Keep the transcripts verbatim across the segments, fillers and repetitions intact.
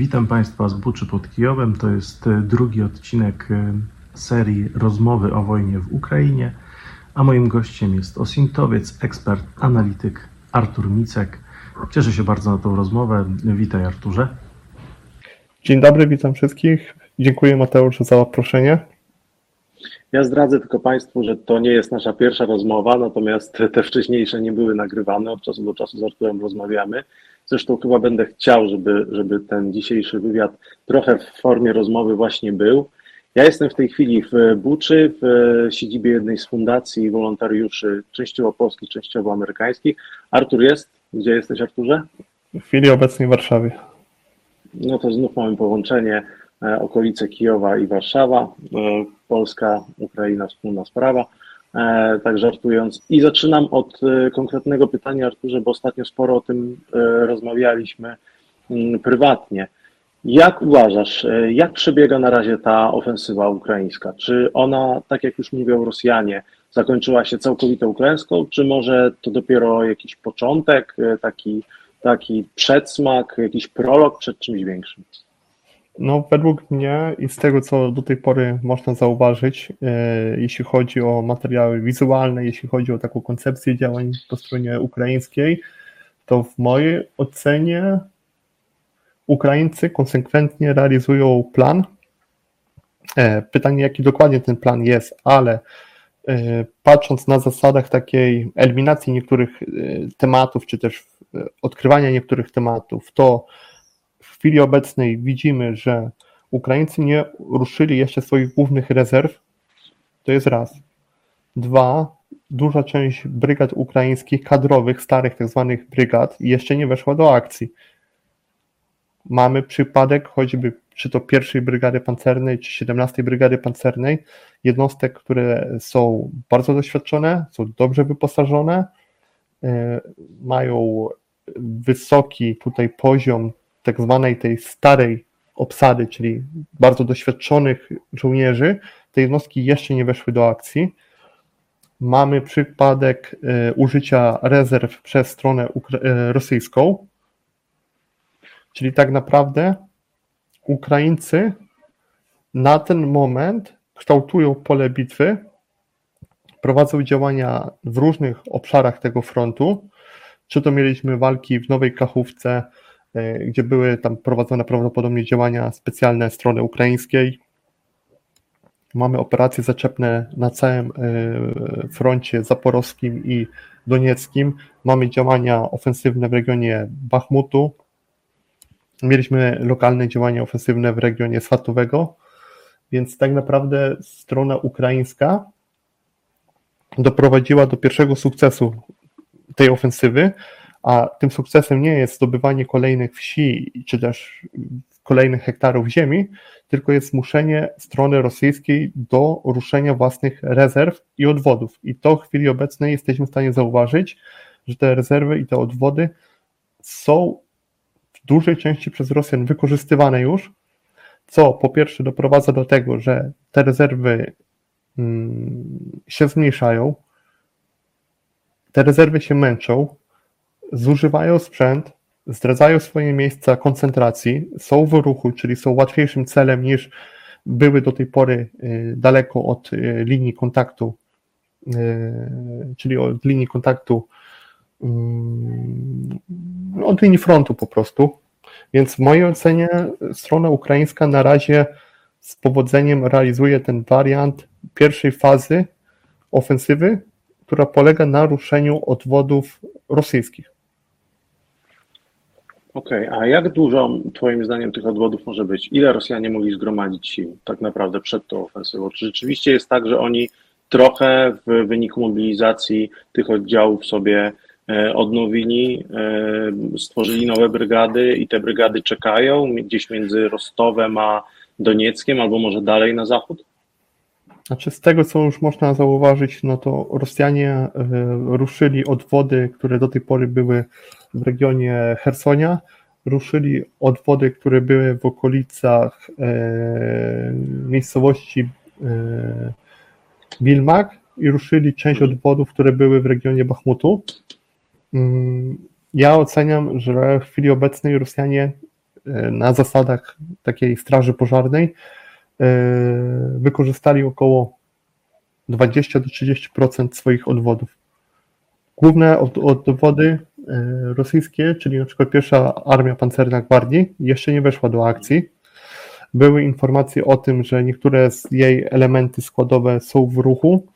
Witam Państwa z Buczy pod Kijowem. To jest drugi odcinek serii Rozmowy o wojnie w Ukrainie, a moim gościem jest osintowiec, ekspert, analityk Artur Micek. Cieszę się bardzo na tą rozmowę. Witaj, Arturze. Dzień dobry, witam wszystkich. Dziękuję, Mateusz, za zaproszenie. Ja zdradzę tylko Państwu, że to nie jest nasza pierwsza rozmowa, natomiast te wcześniejsze nie były nagrywane. Od czasu do czasu z Arturem rozmawiamy. Zresztą chyba będę chciał, żeby, żeby ten dzisiejszy wywiad trochę w formie rozmowy właśnie był. Ja jestem w tej chwili w Buczy, w siedzibie jednej z fundacji wolontariuszy, częściowo polskich, częściowo amerykańskich. Artur jest? Gdzie jesteś, Arturze? W chwili obecnej w Warszawie. No to znów mamy połączenie, okolice Kijowa i Warszawa, Polska, Ukraina, wspólna sprawa, tak żartując. I zaczynam od konkretnego pytania, Arturze, bo ostatnio sporo o tym rozmawialiśmy prywatnie. Jak uważasz, jak przebiega na razie ta ofensywa ukraińska? Czy ona, tak jak już mówią Rosjanie, zakończyła się całkowitą klęską, czy może to dopiero jakiś początek, taki, taki przedsmak, jakiś prolog przed czymś większym? No, według mnie i z tego, co do tej pory można zauważyć, e, jeśli chodzi o materiały wizualne, jeśli chodzi o taką koncepcję działań po stronie ukraińskiej, to w mojej ocenie Ukraińcy konsekwentnie realizują plan. E, pytanie, jaki dokładnie ten plan jest, ale e, patrząc na zasadach takiej eliminacji niektórych e, tematów, czy też e, odkrywania niektórych tematów, to w chwili obecnej widzimy, że Ukraińcy nie ruszyli jeszcze swoich głównych rezerw. To jest raz. Dwa, duża część brygad ukraińskich, kadrowych, starych tak zwanych brygad jeszcze nie weszła do akcji. Mamy przypadek choćby czy to pierwszej brygady pancernej, czy siedemnastej brygady pancernej, jednostek, które są bardzo doświadczone, są dobrze wyposażone, mają wysoki tutaj poziom tak zwanej tej starej obsady, czyli bardzo doświadczonych żołnierzy. Te jednostki jeszcze nie weszły do akcji. Mamy przypadek y, użycia rezerw przez stronę ukra- y, rosyjską, czyli tak naprawdę Ukraińcy na ten moment kształtują pole bitwy, prowadzą działania w różnych obszarach tego frontu, czy to mieliśmy walki w Nowej Kachówce, gdzie były tam prowadzone prawdopodobnie działania specjalne strony ukraińskiej. Mamy operacje zaczepne na całym froncie zaporowskim i donieckim. Mamy działania ofensywne w regionie Bachmutu. Mieliśmy lokalne działania ofensywne w regionie Swatowego, więc tak naprawdę strona ukraińska doprowadziła do pierwszego sukcesu tej ofensywy, a tym sukcesem nie jest zdobywanie kolejnych wsi czy też kolejnych hektarów ziemi, tylko jest zmuszenie strony rosyjskiej do ruszenia własnych rezerw i odwodów. I to w chwili obecnej jesteśmy w stanie zauważyć, że te rezerwy i te odwody są w dużej części przez Rosjan wykorzystywane już, co po pierwsze doprowadza do tego, że te rezerwy hmm, się zmniejszają, te rezerwy się męczą, zużywają sprzęt, zdradzają swoje miejsca koncentracji, są w ruchu, czyli są łatwiejszym celem niż były do tej pory daleko od linii kontaktu, czyli od linii kontaktu, od linii frontu po prostu. Więc w mojej ocenie strona ukraińska na razie z powodzeniem realizuje ten wariant pierwszej fazy ofensywy, która polega na ruszeniu odwodów rosyjskich. Okej, okay, a jak dużo Twoim zdaniem tych odwodów może być? Ile Rosjanie mogli zgromadzić sił tak naprawdę przed tą ofensywą? Czy rzeczywiście jest tak, że oni trochę w wyniku mobilizacji tych oddziałów sobie odnowili, stworzyli nowe brygady i te brygady czekają gdzieś między Rostowem a Donieckiem albo może dalej na zachód? Znaczy z tego, co już można zauważyć, no to Rosjanie ruszyli odwody, które do tej pory były w regionie Chersonia, ruszyli odwody, które były w okolicach e, miejscowości e, Bilmak i ruszyli część odwodów, które były w regionie Bachmutu. Ja oceniam, że w chwili obecnej Rosjanie na zasadach takiej straży pożarnej wykorzystali około dwadzieścia do trzydziestu procent swoich odwodów. Główne od, odwody rosyjskie, czyli na przykład pierwsza armia pancerna gwardii, jeszcze nie weszła do akcji. Były informacje o tym, że niektóre z jej elementy składowe są w ruchu.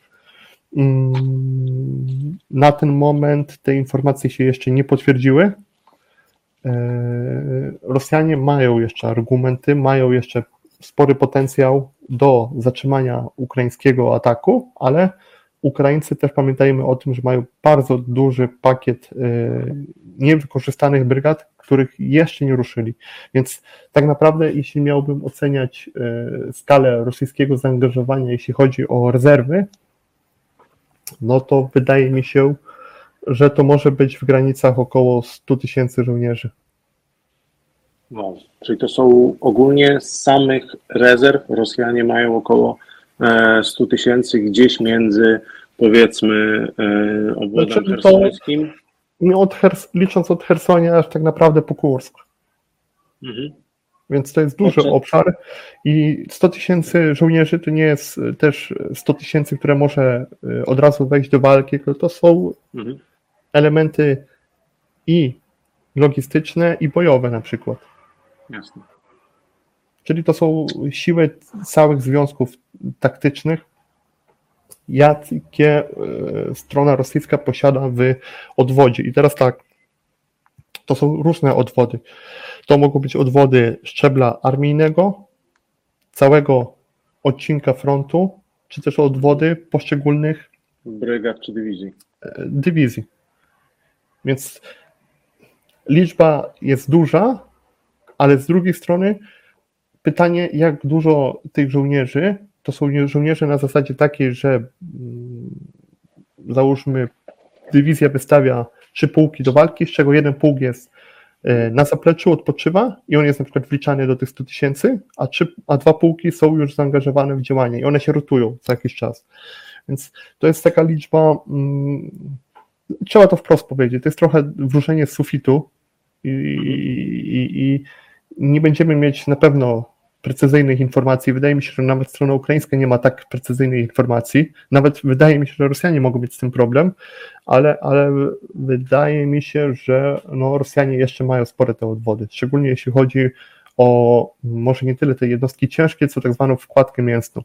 Na ten moment te informacje się jeszcze nie potwierdziły. Rosjanie mają jeszcze argumenty, mają jeszcze spory potencjał do zatrzymania ukraińskiego ataku, ale Ukraińcy też pamiętajmy o tym, że mają bardzo duży pakiet niewykorzystanych brygad, których jeszcze nie ruszyli. Więc tak naprawdę, jeśli miałbym oceniać skalę rosyjskiego zaangażowania, jeśli chodzi o rezerwy, no to wydaje mi się, że to może być w granicach około stu tysięcy żołnierzy. No, czyli to są ogólnie z samych rezerw Rosjanie mają około stu tysięcy gdzieś między, powiedzmy, obwodem Znaczy, chersońskim. Nie od Hers- licząc od Chersonia aż tak naprawdę po Kursk. Mhm. Więc to jest duży Dobrze. obszar i sto tysięcy żołnierzy to nie jest też sto tysięcy, które może od razu wejść do walki, tylko to są Mhm. elementy i logistyczne, i bojowe na przykład. Jasne. Czyli to są siły całych związków taktycznych, jakie strona rosyjska posiada w odwodzie. I teraz tak, to są różne odwody. To mogą być odwody szczebla armijnego, całego odcinka frontu, czy też odwody poszczególnych Brygad czy dywizji. dywizji. Więc liczba jest duża, ale z drugiej strony pytanie, jak dużo tych żołnierzy, to są żołnierze na zasadzie takiej, że mm, załóżmy dywizja wystawia trzy pułki do walki, z czego jeden pułk jest na zapleczu, odpoczywa i on jest na przykład wliczany do tych stu tysięcy, a, trzy, a dwa pułki są już zaangażowane w działanie i one się rotują co jakiś czas. Więc to jest taka liczba, mm, trzeba to wprost powiedzieć, to jest trochę wróżenie z sufitu i, i, i nie będziemy mieć na pewno precyzyjnych informacji. Wydaje mi się, że nawet strona ukraińska nie ma tak precyzyjnych informacji. Nawet wydaje mi się, że Rosjanie mogą mieć z tym problem, ale, ale wydaje mi się, że no, Rosjanie jeszcze mają spore te odwody. Szczególnie jeśli chodzi o może nie tyle te jednostki ciężkie, co tak zwaną wkładkę mięsną.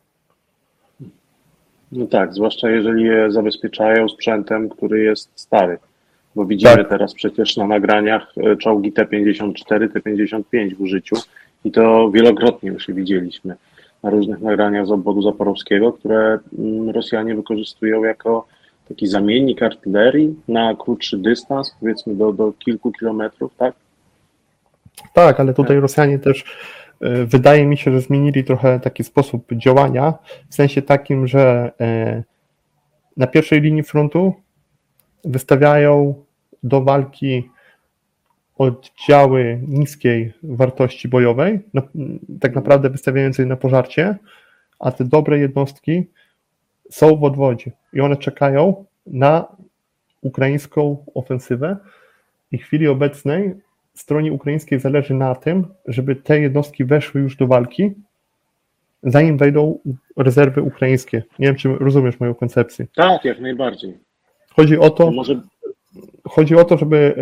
No tak, zwłaszcza jeżeli je zabezpieczają sprzętem, który jest stary. Bo widzimy Tak. teraz przecież na nagraniach czołgi T pięćdziesiąt cztery, T pięćdziesiąt pięć w użyciu i to wielokrotnie już je widzieliśmy na różnych nagraniach z obwodu zaporowskiego, które Rosjanie wykorzystują jako taki zamiennik artylerii na krótszy dystans, powiedzmy do, do kilku kilometrów, tak? Tak, ale tutaj Rosjanie też y, wydaje mi się, że zmienili trochę taki sposób działania, w sensie takim, że y, na pierwszej linii frontu wystawiają do walki oddziały niskiej wartości bojowej, no, tak naprawdę wystawiające je na pożarcie, a te dobre jednostki są w odwodzie i one czekają na ukraińską ofensywę i w chwili obecnej stronie ukraińskiej zależy na tym, żeby te jednostki weszły już do walki, zanim wejdą rezerwy ukraińskie. Nie wiem, czy rozumiesz moją koncepcję. Tak, jak najbardziej. Chodzi o to, To może... chodzi o to, żeby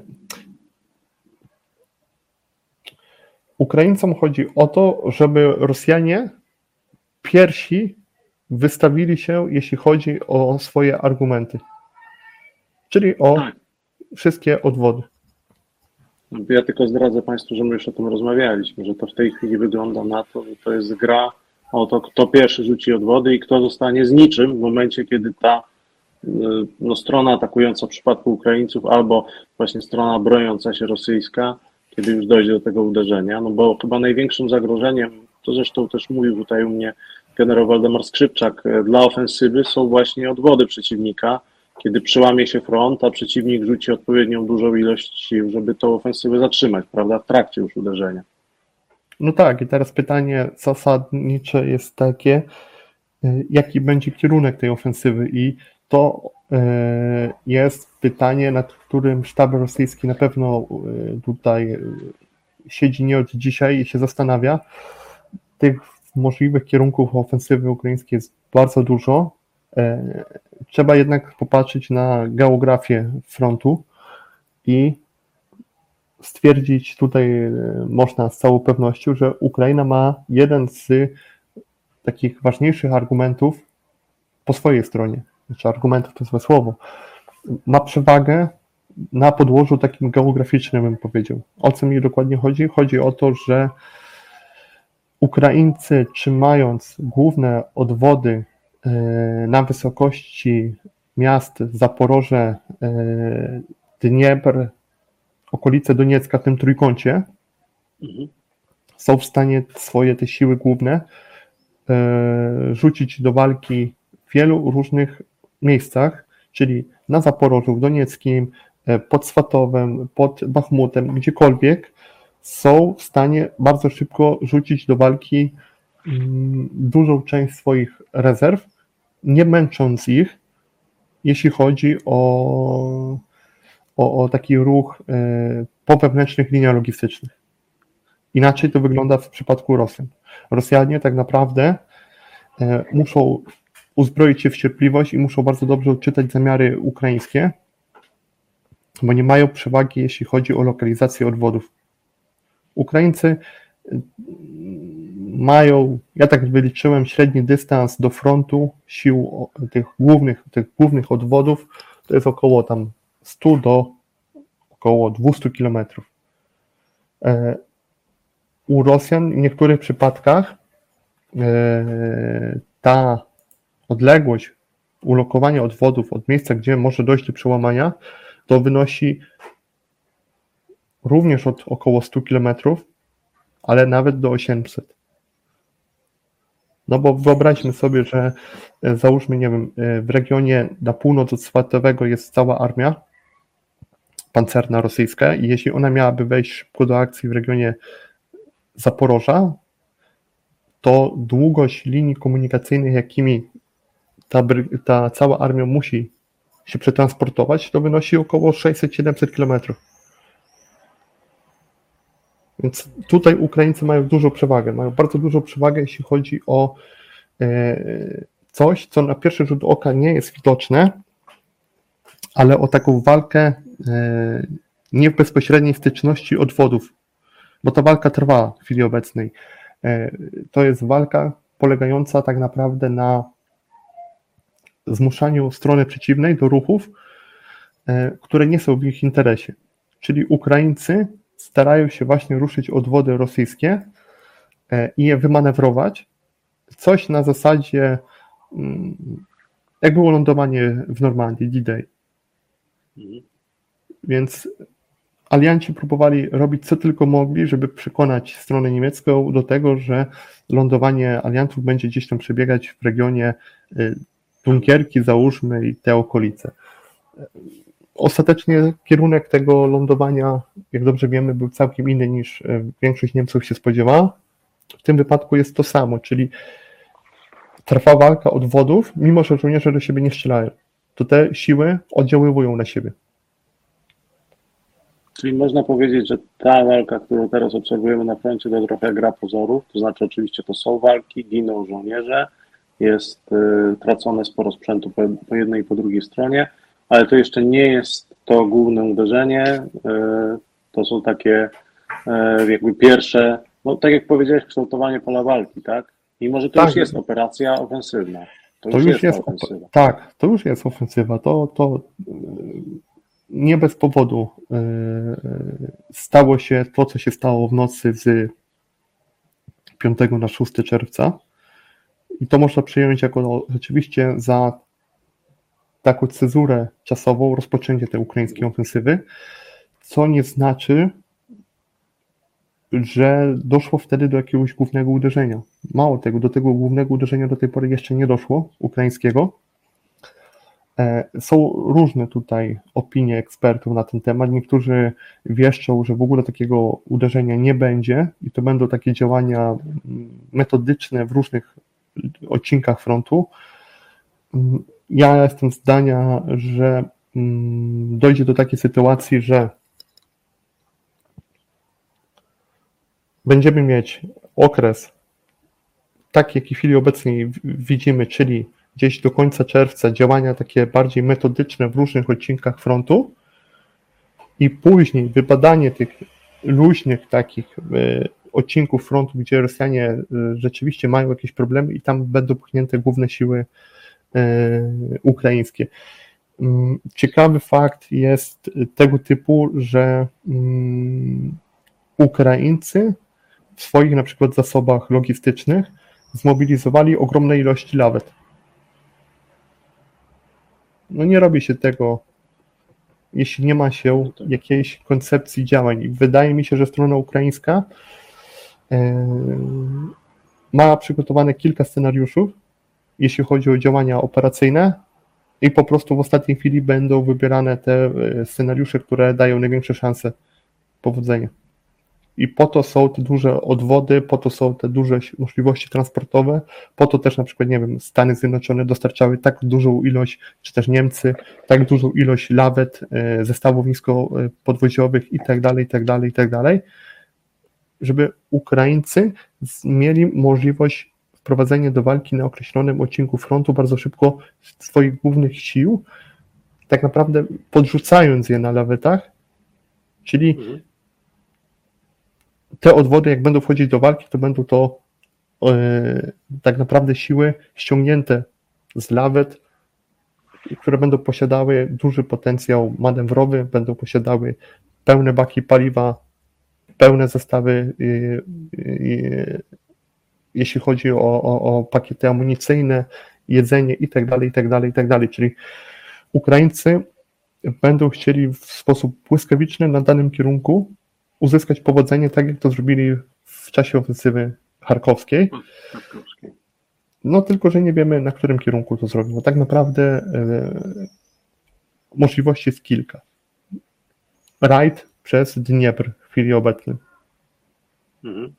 Ukraińcom chodzi o to, żeby Rosjanie pierwsi wystawili się, jeśli chodzi o swoje argumenty. Czyli o Tak. wszystkie odwody. Ja tylko zdradzę Państwu, że my już o tym rozmawialiśmy, że to w tej chwili wygląda na to, że to jest gra o to, kto pierwszy rzuci odwody i kto zostanie z niczym w momencie, kiedy ta no, strona atakująca w przypadku Ukraińców albo właśnie strona broniąca się rosyjska, kiedy już dojdzie do tego uderzenia, no bo chyba największym zagrożeniem, to zresztą też mówił tutaj u mnie generał Waldemar Skrzypczak, dla ofensywy są właśnie odwody przeciwnika, kiedy przełamie się front, a przeciwnik rzuci odpowiednią dużą ilość sił, żeby tą ofensywę zatrzymać, prawda, w trakcie już uderzenia. No tak, i teraz pytanie zasadnicze jest takie, jaki będzie kierunek tej ofensywy i to jest pytanie, nad którym sztab rosyjski na pewno tutaj siedzi nie od dzisiaj i się zastanawia. Tych możliwych kierunków ofensywy ukraińskiej jest bardzo dużo. Trzeba jednak popatrzeć na geografię frontu i stwierdzić tutaj można z całą pewnością, że Ukraina ma jeden z takich ważniejszych argumentów po swojej stronie. Znaczy argumentów to złe słowo. Ma przewagę na podłożu takim geograficznym, bym powiedział. O co mi dokładnie chodzi? Chodzi o to, że Ukraińcy, trzymając główne odwody na wysokości miast Zaporoże, Dniepr, okolice Doniecka, w tym trójkącie, mhm. są w stanie swoje te siły główne rzucić do walki w wielu różnych miejscach, czyli na Zaporożu, w Donieckim, pod Swatowem, pod Bachmutem, gdziekolwiek, są w stanie bardzo szybko rzucić do walki dużą część swoich rezerw, nie męcząc ich, jeśli chodzi o, o, o taki ruch po wewnętrznych liniach logistycznych. Inaczej to wygląda w przypadku Rosjan. Rosjanie tak naprawdę muszą uzbroić się w cierpliwość i muszą bardzo dobrze odczytać zamiary ukraińskie, bo nie mają przewagi, jeśli chodzi o lokalizację odwodów. Ukraińcy mają, ja tak wyliczyłem, średni dystans do frontu sił tych głównych, tych głównych odwodów, to jest około tam stu do około dwustu kilometrów. U Rosjan w niektórych przypadkach ta odległość ulokowania odwodów od miejsca, gdzie może dojść do przełamania, to wynosi również od około stu kilometrów, ale nawet do osiemset. No bo wyobraźmy sobie, że załóżmy, nie wiem, w regionie na północ od Swatowego jest cała armia pancerna rosyjska i jeśli ona miałaby wejść szybko do akcji w regionie Zaporoża, to długość linii komunikacyjnych, jakimi ta, ta cała armia musi się przetransportować, to wynosi około sześćset do siedemset kilometrów. Więc tutaj Ukraińcy mają dużą przewagę, mają bardzo dużą przewagę, jeśli chodzi o coś, co na pierwszy rzut oka nie jest widoczne, ale o taką walkę nie w bezpośredniej styczności odwodów, bo ta walka trwa w chwili obecnej. To jest walka polegająca tak naprawdę na zmuszaniu strony przeciwnej do ruchów, które nie są w ich interesie. Czyli Ukraińcy starają się właśnie ruszyć odwody rosyjskie i je wymanewrować. Coś na zasadzie, jak było lądowanie w Normandii, D-Day. Więc alianci próbowali robić co tylko mogli, żeby przekonać stronę niemiecką do tego, że lądowanie aliantów będzie gdzieś tam przebiegać w regionie Dunkierki, załóżmy, i te okolice. Ostatecznie kierunek tego lądowania, jak dobrze wiemy, był całkiem inny niż większość Niemców się spodziewała. W tym wypadku jest to samo, czyli trwa walka odwodów, mimo że żołnierze do siebie nie strzelają. To te siły oddziaływują na siebie. Czyli można powiedzieć, że ta walka, którą teraz obserwujemy na froncie, to trochę gra pozorów, to znaczy oczywiście to są walki, giną żołnierze, jest y, tracone sporo sprzętu po, po jednej i po drugiej stronie, ale to jeszcze nie jest to główne uderzenie, y, to są takie y, jakby pierwsze, no tak jak powiedziałeś, kształtowanie pola walki, tak? Mimo że to tak. już jest operacja ofensywna. To, to już, już jest, jest ofensywa. Tak, to już jest ofensywa. To, to nie bez powodu stało się to, co się stało w nocy z piątego na szóstego czerwca. I to można przyjąć jako rzeczywiście za taką cezurę czasową rozpoczęcie tej ukraińskiej ofensywy, co nie znaczy, że doszło wtedy do jakiegoś głównego uderzenia. Mało tego, do tego głównego uderzenia do tej pory jeszcze nie doszło, ukraińskiego. Są różne tutaj opinie ekspertów na ten temat. Niektórzy wieszczą, że w ogóle takiego uderzenia nie będzie i to będą takie działania metodyczne w różnych odcinkach frontu. Ja jestem zdania, że dojdzie do takiej sytuacji, że będziemy mieć okres taki, jaki w chwili obecnej widzimy, czyli gdzieś do końca czerwca działania takie bardziej metodyczne w różnych odcinkach frontu i później wybadanie tych luźnych takich odcinków frontu, gdzie Rosjanie rzeczywiście mają jakieś problemy i tam będą pchnięte główne siły ukraińskie. Ciekawy fakt jest tego typu, że Ukraińcy w swoich na przykład zasobach logistycznych zmobilizowali ogromne ilości lawet. No nie robi się tego, jeśli nie ma się jakiejś koncepcji działań. Wydaje mi się, że strona ukraińska ma przygotowane kilka scenariuszów, jeśli chodzi o działania operacyjne i po prostu w ostatniej chwili będą wybierane te scenariusze, które dają największe szanse powodzenia. I po to są te duże odwody, po to są te duże możliwości transportowe, po to też na przykład, nie wiem, Stany Zjednoczone dostarczały tak dużą ilość, czy też Niemcy, tak dużą ilość lawet, zestawów niskopodwoziowych i tak dalej, i tak dalej, i tak dalej, żeby Ukraińcy mieli możliwość wprowadzenia do walki na określonym odcinku frontu bardzo szybko swoich głównych sił, tak naprawdę podrzucając je na lawetach, czyli mhm. te odwody, jak będą wchodzić do walki, to będą to yy, tak naprawdę siły ściągnięte z lawet, które będą posiadały duży potencjał manewrowy, będą posiadały pełne baki paliwa, pełne zestawy, yy, yy, jeśli chodzi o, o, o pakiety amunicyjne, jedzenie i tak dalej, i tak dalej, i tak dalej. Czyli Ukraińcy będą chcieli w sposób błyskawiczny na danym kierunku uzyskać powodzenie, tak jak to zrobili w czasie ofensywy charkowskiej. No tylko, że nie wiemy, na którym kierunku to zrobią. Tak naprawdę e, możliwości jest kilka. Rajd przez Dniepr w chwili obecnej. Mhm.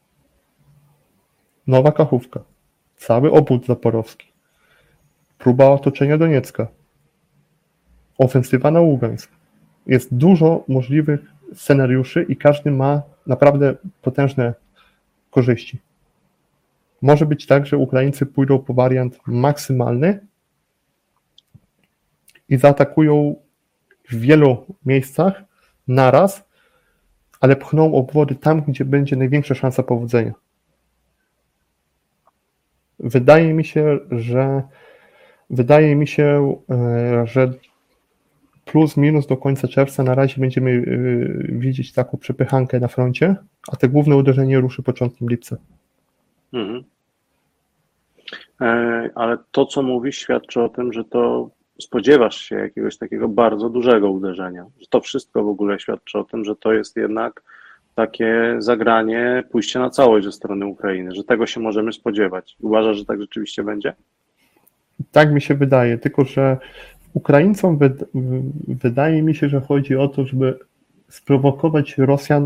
Nowa Kachówka. Cały obwód zaporowski. Próba otoczenia Doniecka. Ofensywa na Ługańsk. Jest dużo możliwych scenariuszy i każdy ma naprawdę potężne korzyści. Może być tak, że Ukraińcy pójdą po wariant maksymalny i zaatakują w wielu miejscach naraz, ale pchną obwody tam, gdzie będzie największa szansa powodzenia. Wydaje mi się, że wydaje mi się, że plus minus do końca czerwca na razie będziemy widzieć taką przepychankę na froncie, a te główne uderzenie ruszy początkiem lipca. Mhm. Ale to, co mówisz, świadczy o tym, że to spodziewasz się jakiegoś takiego bardzo dużego uderzenia. Że to wszystko w ogóle świadczy o tym, że to jest jednak takie zagranie, pójście na całość ze strony Ukrainy, że tego się możemy spodziewać. Uważasz, że tak rzeczywiście będzie? Tak mi się wydaje, tylko że Ukraińcom wyd- wydaje mi się, że chodzi o to, żeby sprowokować Rosjan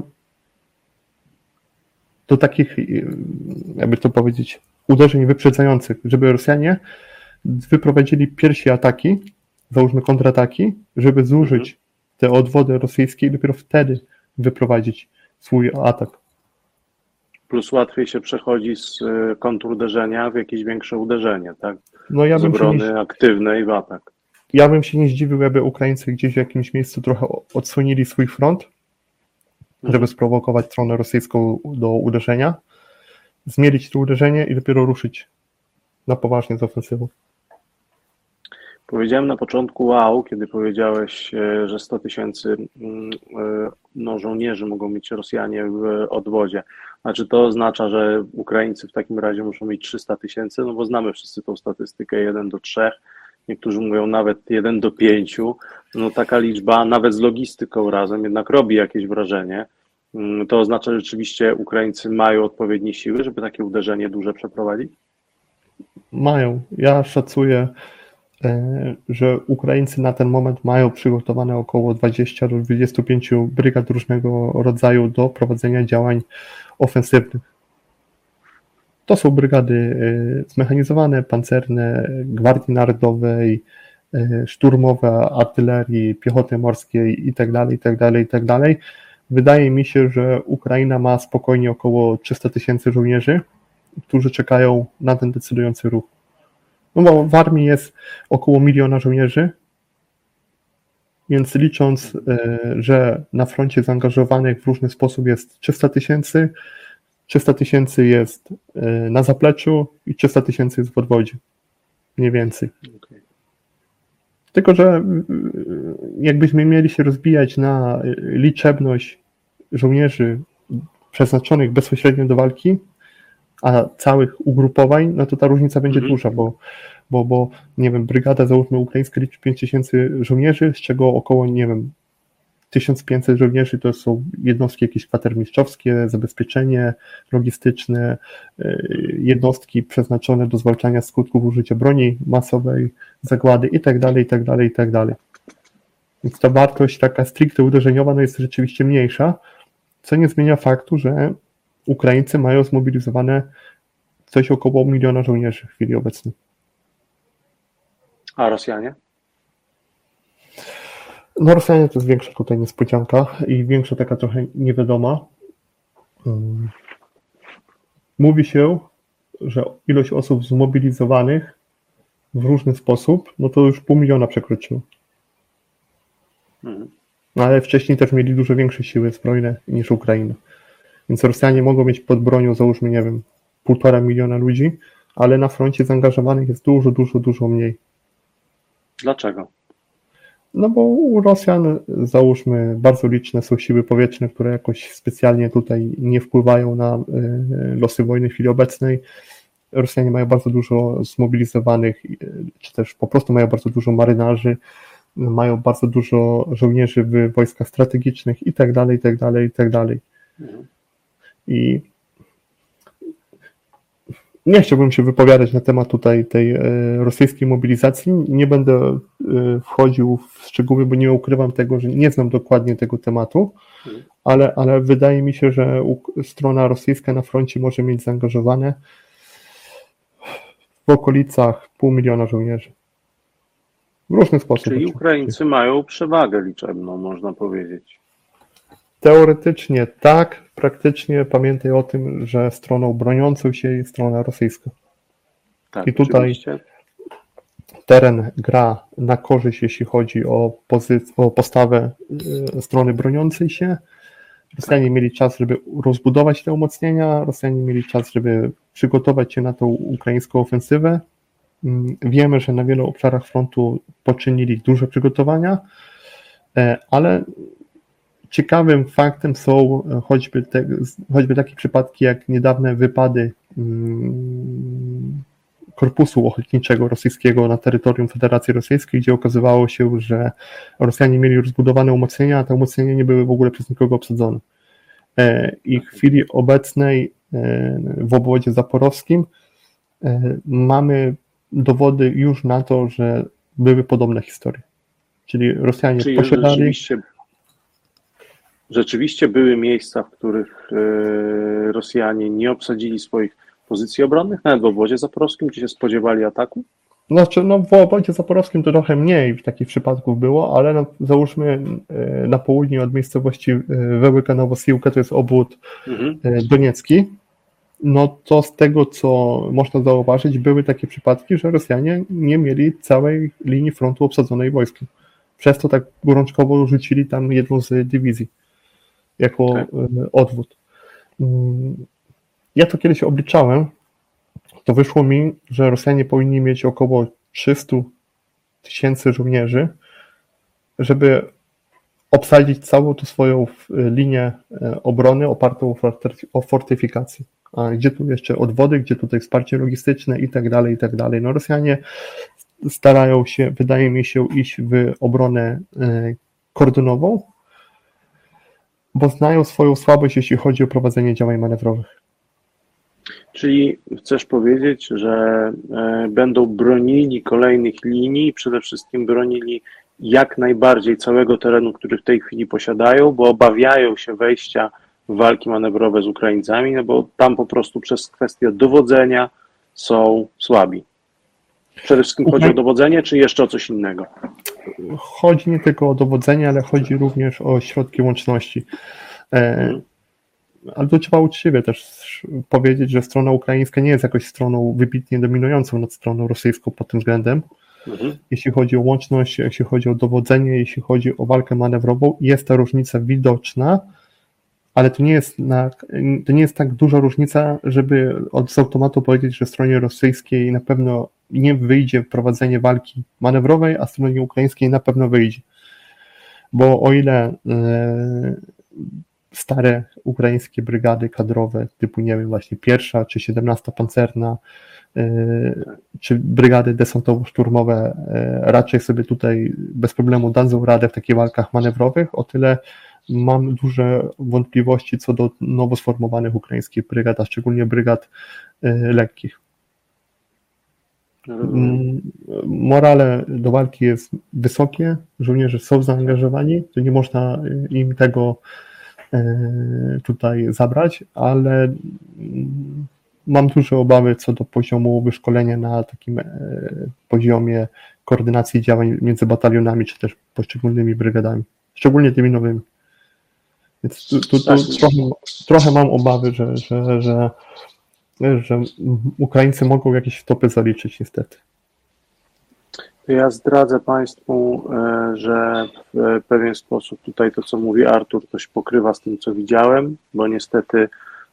do takich, jakby to powiedzieć, uderzeń wyprzedzających, żeby Rosjanie wyprowadzili pierwsze ataki, załóżmy kontrataki, żeby zużyć mhm. te odwody rosyjskie i dopiero wtedy wyprowadzić swój atak. Plus łatwiej się przechodzi z kontruderzenia w jakieś większe uderzenie, tak? No ja z bym obrony się nie, aktywnej w atak. Ja bym się nie zdziwił, jakby Ukraińcy gdzieś w jakimś miejscu trochę odsłonili swój front, mhm. żeby sprowokować stronę rosyjską do uderzenia, zmierić to uderzenie i dopiero ruszyć na poważnie z ofensywą. Powiedziałem na początku wow, kiedy powiedziałeś, że sto tysięcy no, żołnierzy mogą mieć Rosjanie w odwodzie. Znaczy to oznacza, że Ukraińcy w takim razie muszą mieć trzysta tysięcy, no bo znamy wszyscy tą statystykę jeden do trzech, niektórzy mówią nawet jeden do pięciu. No taka liczba nawet z logistyką razem jednak robi jakieś wrażenie. To oznacza, że rzeczywiście Ukraińcy mają odpowiednie siły, żeby takie uderzenie duże przeprowadzić? Mają. Ja szacuję, że Ukraińcy na ten moment mają przygotowane około dwadzieścia do dwudziestu pięciu brygad różnego rodzaju do prowadzenia działań ofensywnych. To są brygady zmechanizowane, pancerne, Gwardii Narodowej, szturmowe, artylerii, piechoty morskiej itd., itd., itd. wydaje mi się, że Ukraina ma spokojnie około trzysta tysięcy żołnierzy, którzy czekają na ten decydujący ruch. No bo w armii jest około miliona żołnierzy, więc licząc, że na froncie zaangażowanych w różny sposób jest trzysta tysięcy, trzysta tysięcy jest na zapleczu i trzysta tysięcy jest w odwodzie. Mniej więcej. Okay. Tylko że jakbyśmy mieli się rozbijać na liczebność żołnierzy przeznaczonych bezpośrednio do walki, a całych ugrupowań, no to ta różnica będzie mm-hmm. duża, bo, bo, bo nie wiem, brygada, załóżmy ukraińska, liczy pięć tysięcy żołnierzy, z czego około, nie wiem, tysiąc pięćset żołnierzy to są jednostki jakieś kwatermistrzowskie, zabezpieczenie logistyczne, jednostki przeznaczone do zwalczania skutków użycia broni masowej, zagłady itd., itd., itd. Więc ta wartość taka stricte uderzeniowa no jest rzeczywiście mniejsza, co nie zmienia faktu, że Ukraińcy mają zmobilizowane coś około miliona żołnierzy w chwili obecnej. A Rosjanie? No Rosjanie to jest większa tutaj niespodzianka i większa taka trochę niewiadoma. Mówi się, że ilość osób zmobilizowanych w różny sposób, no to już pół miliona przekroczyło. Mhm. No ale wcześniej też mieli dużo większe siły zbrojne niż Ukraina. Więc Rosjanie mogą mieć pod bronią, załóżmy, nie wiem, półtora miliona ludzi, ale na froncie zaangażowanych jest dużo, dużo, dużo mniej. Dlaczego? No bo u Rosjan, załóżmy, bardzo liczne są siły powietrzne, które jakoś specjalnie tutaj nie wpływają na losy wojny w chwili obecnej. Rosjanie mają bardzo dużo zmobilizowanych, czy też po prostu mają bardzo dużo marynarzy, mają bardzo dużo żołnierzy w wojskach strategicznych i tak dalej, i tak dalej, i tak dalej. I nie chciałbym się wypowiadać na temat tutaj tej rosyjskiej mobilizacji. Nie będę wchodził w szczegóły, bo nie ukrywam tego, że nie znam dokładnie tego tematu, ale, ale wydaje mi się, że strona rosyjska na froncie może mieć zaangażowane w okolicach pół miliona żołnierzy. W różny sposób. Czyli Ukraińcy mają przewagę liczebną, można powiedzieć. Teoretycznie tak, praktycznie pamiętaj o tym, że stroną broniącą się jest strona rosyjska. Tak, i tutaj oczywiście. Teren gra na korzyść, jeśli chodzi o, pozyc- o postawę y, strony broniącej się. Rosjanie tak. mieli czas, żeby rozbudować te umocnienia, Rosjanie mieli czas, żeby przygotować się na tą ukraińską ofensywę. Y, wiemy, że na wielu obszarach frontu poczynili duże przygotowania, y, ale ciekawym faktem są choćby, te, choćby takie przypadki jak niedawne wypady korpusu ochotniczego rosyjskiego na terytorium Federacji Rosyjskiej, gdzie okazywało się, że Rosjanie mieli rozbudowane umocnienia, a te umocnienia nie były w ogóle przez nikogo obsadzone. I w chwili obecnej w obwodzie zaporowskim mamy dowody już na to, że były podobne historie. Czyli Rosjanie Czyli posiadali... Rzeczywiście... Rzeczywiście były miejsca, w których Rosjanie nie obsadzili swoich pozycji obronnych, nawet w obwodzie zaporowskim, gdzie się spodziewali ataku? Znaczy, no w obozie zaporowskim to trochę mniej takich przypadków było, ale no, załóżmy na południe od miejscowości Wełyka Nowosiłka, to jest obwód mhm. doniecki, no to z tego, co można zauważyć, były takie przypadki, że Rosjanie nie mieli całej linii frontu obsadzonej wojskiem. Przez to tak gorączkowo rzucili tam jedną z dywizji jako okay. odwód. Ja to kiedyś obliczałem, to wyszło mi, że Rosjanie powinni mieć około trzysta tysięcy żołnierzy, żeby obsadzić całą tą swoją linię obrony opartą o fortyfikację. A gdzie tu jeszcze odwody, gdzie tutaj wsparcie logistyczne i tak dalej, i tak dalej. No Rosjanie starają się, wydaje mi się, iść w obronę kordonową, bo znają swoją słabość, jeśli chodzi o prowadzenie działań manewrowych. Czyli chcesz powiedzieć, że będą bronili kolejnych linii, przede wszystkim bronili jak najbardziej całego terenu, który w tej chwili posiadają, bo obawiają się wejścia w walki manewrowe z Ukraińcami, no bo tam po prostu przez kwestię dowodzenia są słabi. Przede wszystkim chodzi o dowodzenie, czy jeszcze o coś innego? Chodzi nie tylko o dowodzenie, ale chodzi również o środki łączności. E, ale to trzeba uczciwie też powiedzieć, że strona ukraińska nie jest jakoś stroną wybitnie dominującą nad stroną rosyjską pod tym względem. Mhm. Jeśli chodzi o łączność, jeśli chodzi o dowodzenie, jeśli chodzi o walkę manewrową, jest ta różnica widoczna, ale to nie jest, na, to nie jest tak duża różnica, żeby od z automatu powiedzieć, że stronie rosyjskiej na pewno nie wyjdzie prowadzenie walki manewrowej, a stronie ukraińskiej na pewno wyjdzie. Bo o ile e, stare ukraińskie brygady kadrowe, typu nie wiem, właśnie pierwsza czy siedemnasta pancerna, czy brygady desantowo-szturmowe raczej sobie tutaj bez problemu dadzą radę w takich walkach manewrowych, o tyle mam duże wątpliwości co do nowo sformowanych ukraińskich brygad, a szczególnie brygad lekkich. Morale do walki jest wysokie, żołnierze są zaangażowani, to nie można im tego tutaj zabrać, ale mam duże obawy co do poziomu wyszkolenia na takim poziomie koordynacji działań między batalionami, czy też poszczególnymi brygadami, szczególnie tymi nowymi. Więc tu, tu, tu trochę, trochę mam obawy, że, że, że, że Ukraińcy mogą jakieś stopy zaliczyć niestety. Ja zdradzę Państwu, że w pewien sposób tutaj to, co mówi Artur, to się pokrywa z tym, co widziałem, bo niestety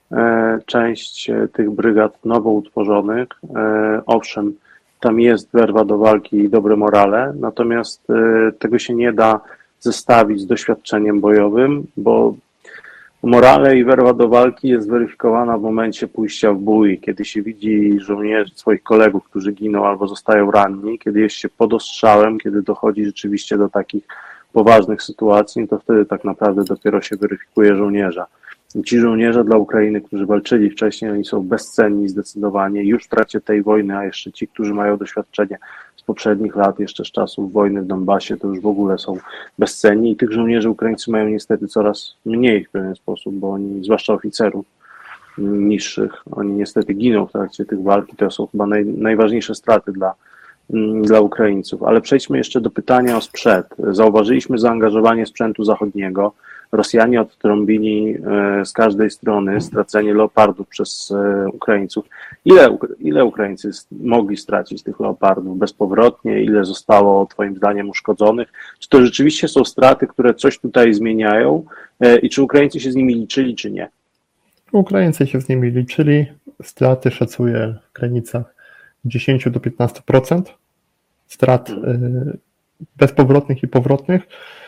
część tych brygad nowo utworzonych, owszem, tam jest werwa do walki i dobre morale, natomiast tego się nie da zestawić z doświadczeniem bojowym, bo morale i werwa do walki jest weryfikowana w momencie pójścia w bój, kiedy się widzi żołnierzy, swoich kolegów, którzy giną albo zostają ranni, kiedy jest się pod ostrzałem, kiedy dochodzi rzeczywiście do takich poważnych sytuacji, to wtedy tak naprawdę dopiero się weryfikuje żołnierza. I ci żołnierze dla Ukrainy, którzy walczyli wcześniej, oni są bezcenni zdecydowanie już w trakcie tej wojny, a jeszcze ci, którzy mają doświadczenie z poprzednich lat, jeszcze z czasów wojny w Donbasie, to już w ogóle są bezcenni i tych żołnierzy Ukraińcy mają niestety coraz mniej w pewien sposób, bo oni, zwłaszcza oficerów niższych, oni niestety giną w trakcie tych walk i to są chyba naj, najważniejsze straty dla, dla Ukraińców. Ale przejdźmy jeszcze do pytania o sprzęt. Zauważyliśmy zaangażowanie sprzętu zachodniego. Rosjanie odtrąbili z każdej strony stracenie leopardów przez Ukraińców. Ile, ile Ukraińcy mogli stracić tych leopardów bezpowrotnie? Ile zostało Twoim zdaniem uszkodzonych? Czy to rzeczywiście są straty, które coś tutaj zmieniają? I czy Ukraińcy się z nimi liczyli, czy nie? Ukraińcy się z nimi liczyli. Straty szacuję w granicach dziesięć do piętnastu procent strat hmm. bezpowrotnych i powrotnych.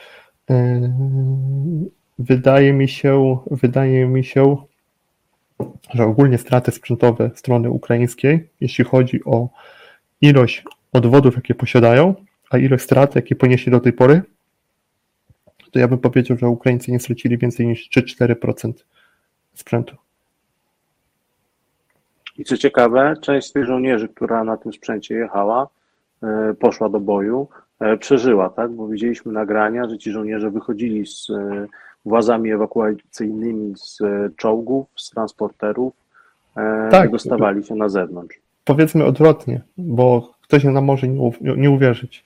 Wydaje mi się, wydaje mi się, że ogólnie straty sprzętowe strony ukraińskiej, jeśli chodzi o ilość odwodów, jakie posiadają, a ilość strat, jakie ponieśli do tej pory, to ja bym powiedział, że Ukraińcy nie stracili więcej niż trzy do czterech procent sprzętu. I co ciekawe, część z tych żołnierzy, która na tym sprzęcie jechała, poszła do boju, przeżyła, tak? Bo widzieliśmy nagrania, że ci żołnierze wychodzili z włazami ewakuacyjnymi z czołgów, z transporterów, tak, dostawali się na zewnątrz. Powiedzmy odwrotnie, bo ktoś nam może nie uwierzyć.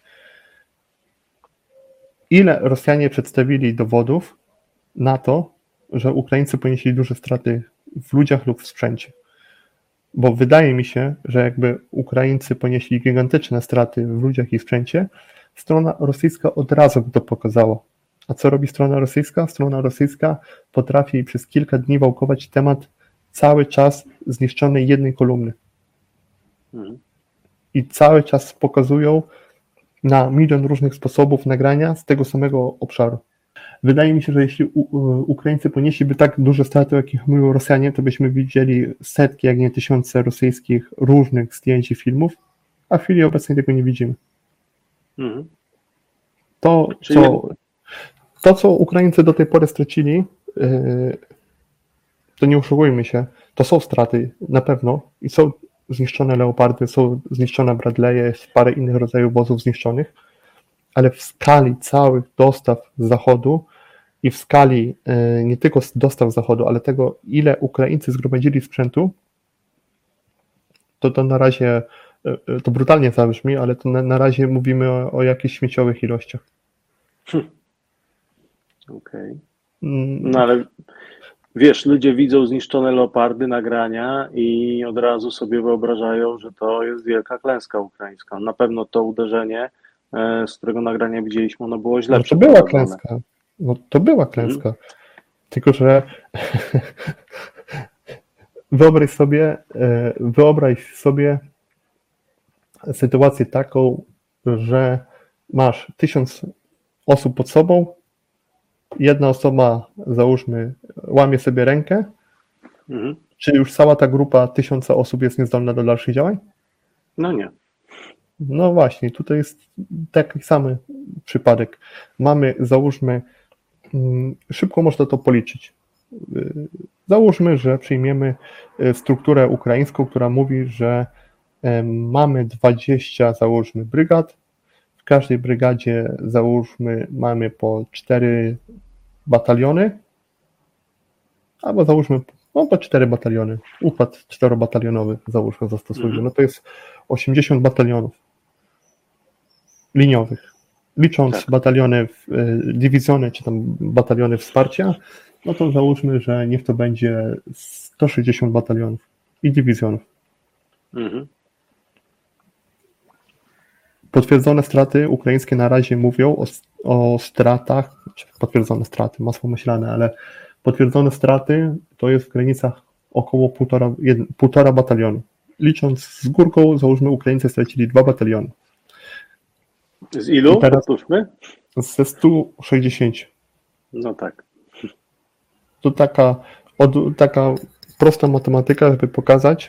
Ile Rosjanie przedstawili dowodów na to, że Ukraińcy ponieśli duże straty w ludziach lub w sprzęcie? Bo wydaje mi się, że jakby Ukraińcy ponieśli gigantyczne straty w ludziach i sprzęcie, strona rosyjska od razu by to pokazała. A co robi strona rosyjska? Strona rosyjska potrafi przez kilka dni wałkować temat cały czas zniszczonej jednej kolumny. Mhm. I cały czas pokazują na milion różnych sposobów nagrania z tego samego obszaru. Wydaje mi się, że jeśli Ukraińcy ponieśliby tak duże straty, jakich mówią Rosjanie, to byśmy widzieli setki, jak nie tysiące rosyjskich różnych zdjęć i filmów, a w chwili obecnej tego nie widzimy. Mhm. To, co, to, co Ukraińcy do tej pory stracili, to nie oszukujmy się, to są straty na pewno i są zniszczone leopardy, są zniszczone Bradley'e, jest parę innych rodzajów wozów zniszczonych, ale w skali całych dostaw z zachodu i w skali nie tylko dostaw z zachodu, ale tego, ile Ukraińcy zgromadzili sprzętu, to to na razie, to brutalnie zabrzmi, ale to na, na razie mówimy o, o jakichś śmieciowych ilościach. Hmm. Okej. No ale wiesz, ludzie widzą zniszczone leopardy, nagrania i od razu sobie wyobrażają, że to jest wielka klęska ukraińska. Na pewno to uderzenie, e, z którego nagrania widzieliśmy, ono było źle No to była klęska. No to była klęska. Mhm. Tylko, że wyobraź sobie, wyobraź sobie sytuację taką, że masz tysiąc osób pod sobą, jedna osoba, załóżmy, łamie sobie rękę, mhm. Czy już cała ta grupa tysiąca osób jest niezdolna do dalszych działań? No nie. No właśnie, tutaj jest taki sam przypadek. Mamy, załóżmy, szybko można to policzyć. Załóżmy, że przyjmiemy strukturę ukraińską, która mówi, że mamy dwadzieścia, załóżmy, brygad. W każdej brygadzie, załóżmy, mamy po cztery bataliony, albo załóżmy, no po cztery bataliony. Układ czterobatalionowy, załóżmy, zastosujemy. No to jest osiemdziesiąt batalionów liniowych. Licząc tak. bataliony, dywizjony, czy tam bataliony wsparcia, no to załóżmy, że niech to będzie sto sześćdziesiąt batalionów i dywizjonów. Mhm. Potwierdzone straty ukraińskie na razie mówią o, o stratach, czy potwierdzone straty, masło myślane, ale potwierdzone straty to jest w granicach około półtora, jed, półtora batalionu. Licząc z górką, załóżmy, Ukraińcy stracili dwa bataliony. Z ilu? Powtórzmy? Ze stu sześćdziesięciu. No tak. To taka, od, taka prosta matematyka, żeby pokazać,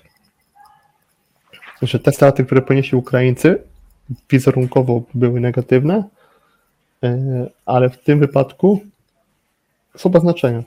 że te straty, które ponieśli Ukraińcy, wizerunkowo były negatywne, ale w tym wypadku są bez znaczenia.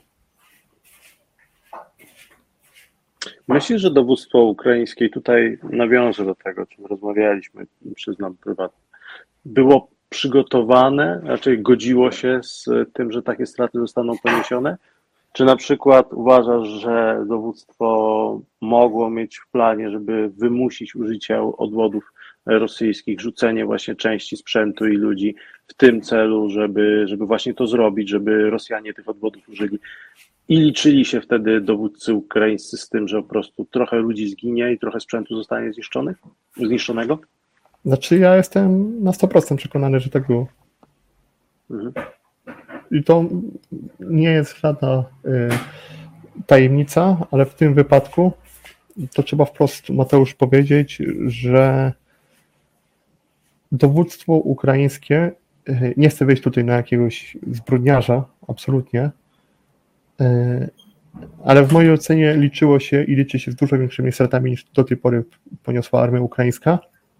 Myślisz, że dowództwo ukraińskie, tutaj nawiążę do tego, o czym rozmawialiśmy, przyznam prywatnie, było przygotowane, raczej godziło się z tym, że takie straty zostaną poniesione? Czy na przykład uważasz, że dowództwo mogło mieć w planie, żeby wymusić użycie odwodów rosyjskich, rzucenie właśnie części sprzętu i ludzi w tym celu, żeby, żeby właśnie to zrobić, żeby Rosjanie tych odwodów użyli? I liczyli się wtedy dowódcy ukraińscy z tym, że po prostu trochę ludzi zginie i trochę sprzętu zostanie zniszczonych, zniszczonego? Znaczy ja jestem na sto procent przekonany, że tak było. Mhm. I to nie jest żadna y, tajemnica, ale w tym wypadku to trzeba wprost, Mateusz, powiedzieć, że dowództwo ukraińskie, y, nie chcę wejść tutaj na jakiegoś zbrodniarza, absolutnie, y, ale w mojej ocenie liczyło się i liczy się z dużo większymi stratami niż do tej pory poniosła armia ukraińska.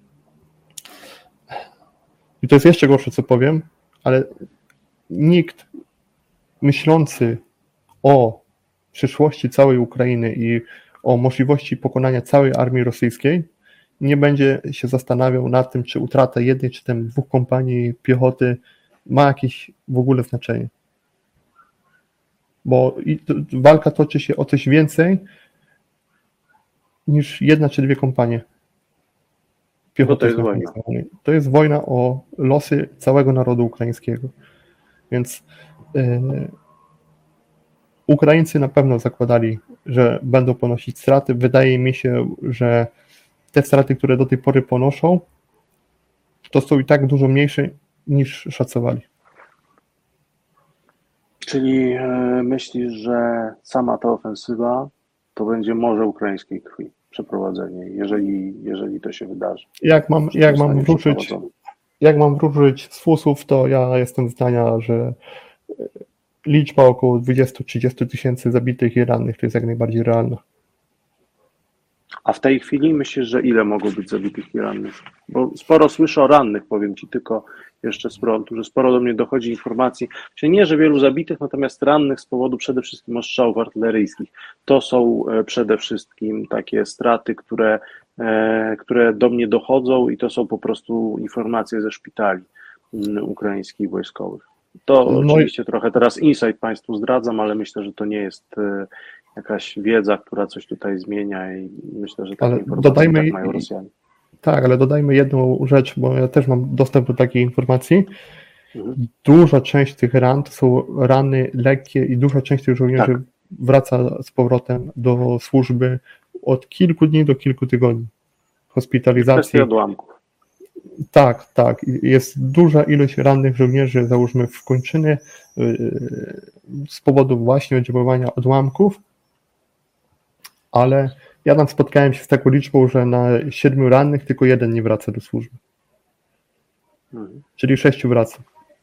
I to jest jeszcze gorsze, co powiem, ale nikt myślący o przyszłości całej Ukrainy i o możliwości pokonania całej armii rosyjskiej nie będzie się zastanawiał nad tym, czy utrata jednej czy tam dwóch kompanii piechoty ma jakieś w ogóle znaczenie. Bo walka toczy się o coś więcej niż jedna czy dwie kompanie piechoty. To jest wojna. To jest wojna o losy całego narodu ukraińskiego. Więc yy, Ukraińcy na pewno zakładali, że będą ponosić straty. Wydaje mi się, że te straty, które do tej pory ponoszą, to są i tak dużo mniejsze niż szacowali. Czyli e, myślisz, że sama ta ofensywa to będzie morze ukraińskiej krwi, przeprowadzenie, jeżeli, jeżeli to się wydarzy? Jak mam, jak mam wróżyć, jak mam wróżyć z fusów, to ja jestem zdania, że liczba około dwadzieścia do trzydziestu tysięcy zabitych i rannych to jest jak najbardziej realna. A w tej chwili myślisz, że ile mogło być zabitych i rannych? Bo sporo słyszę o rannych, powiem Ci tylko jeszcze z frontu, że sporo do mnie dochodzi informacji, czyli nie, że wielu zabitych, natomiast rannych z powodu przede wszystkim ostrzałów artyleryjskich. To są przede wszystkim takie straty, które, które do mnie dochodzą i to są po prostu informacje ze szpitali ukraińskich wojskowych. To no oczywiście i... trochę teraz insight Państwu zdradzam, ale myślę, że to nie jest jakaś wiedza, która coś tutaj zmienia i myślę, że takie informacje tak mają Rosjanie. Tak, ale dodajmy jedną rzecz, bo ja też mam dostęp do takiej informacji. Mhm. Duża część tych ran to są rany lekkie i duża część tych żołnierzy Tak. wraca z powrotem do służby od kilku dni do kilku tygodni. Kwestia Hospitalizacji. odłamków. Tak, tak. Jest duża ilość rannych żołnierzy, załóżmy w kończyny, yy, z powodu właśnie oddziaływania odłamków, ale ja tam spotkałem się z taką liczbą, że na siedmiu rannych tylko jeden nie wraca do służby. Mhm. Czyli sześciu wraca.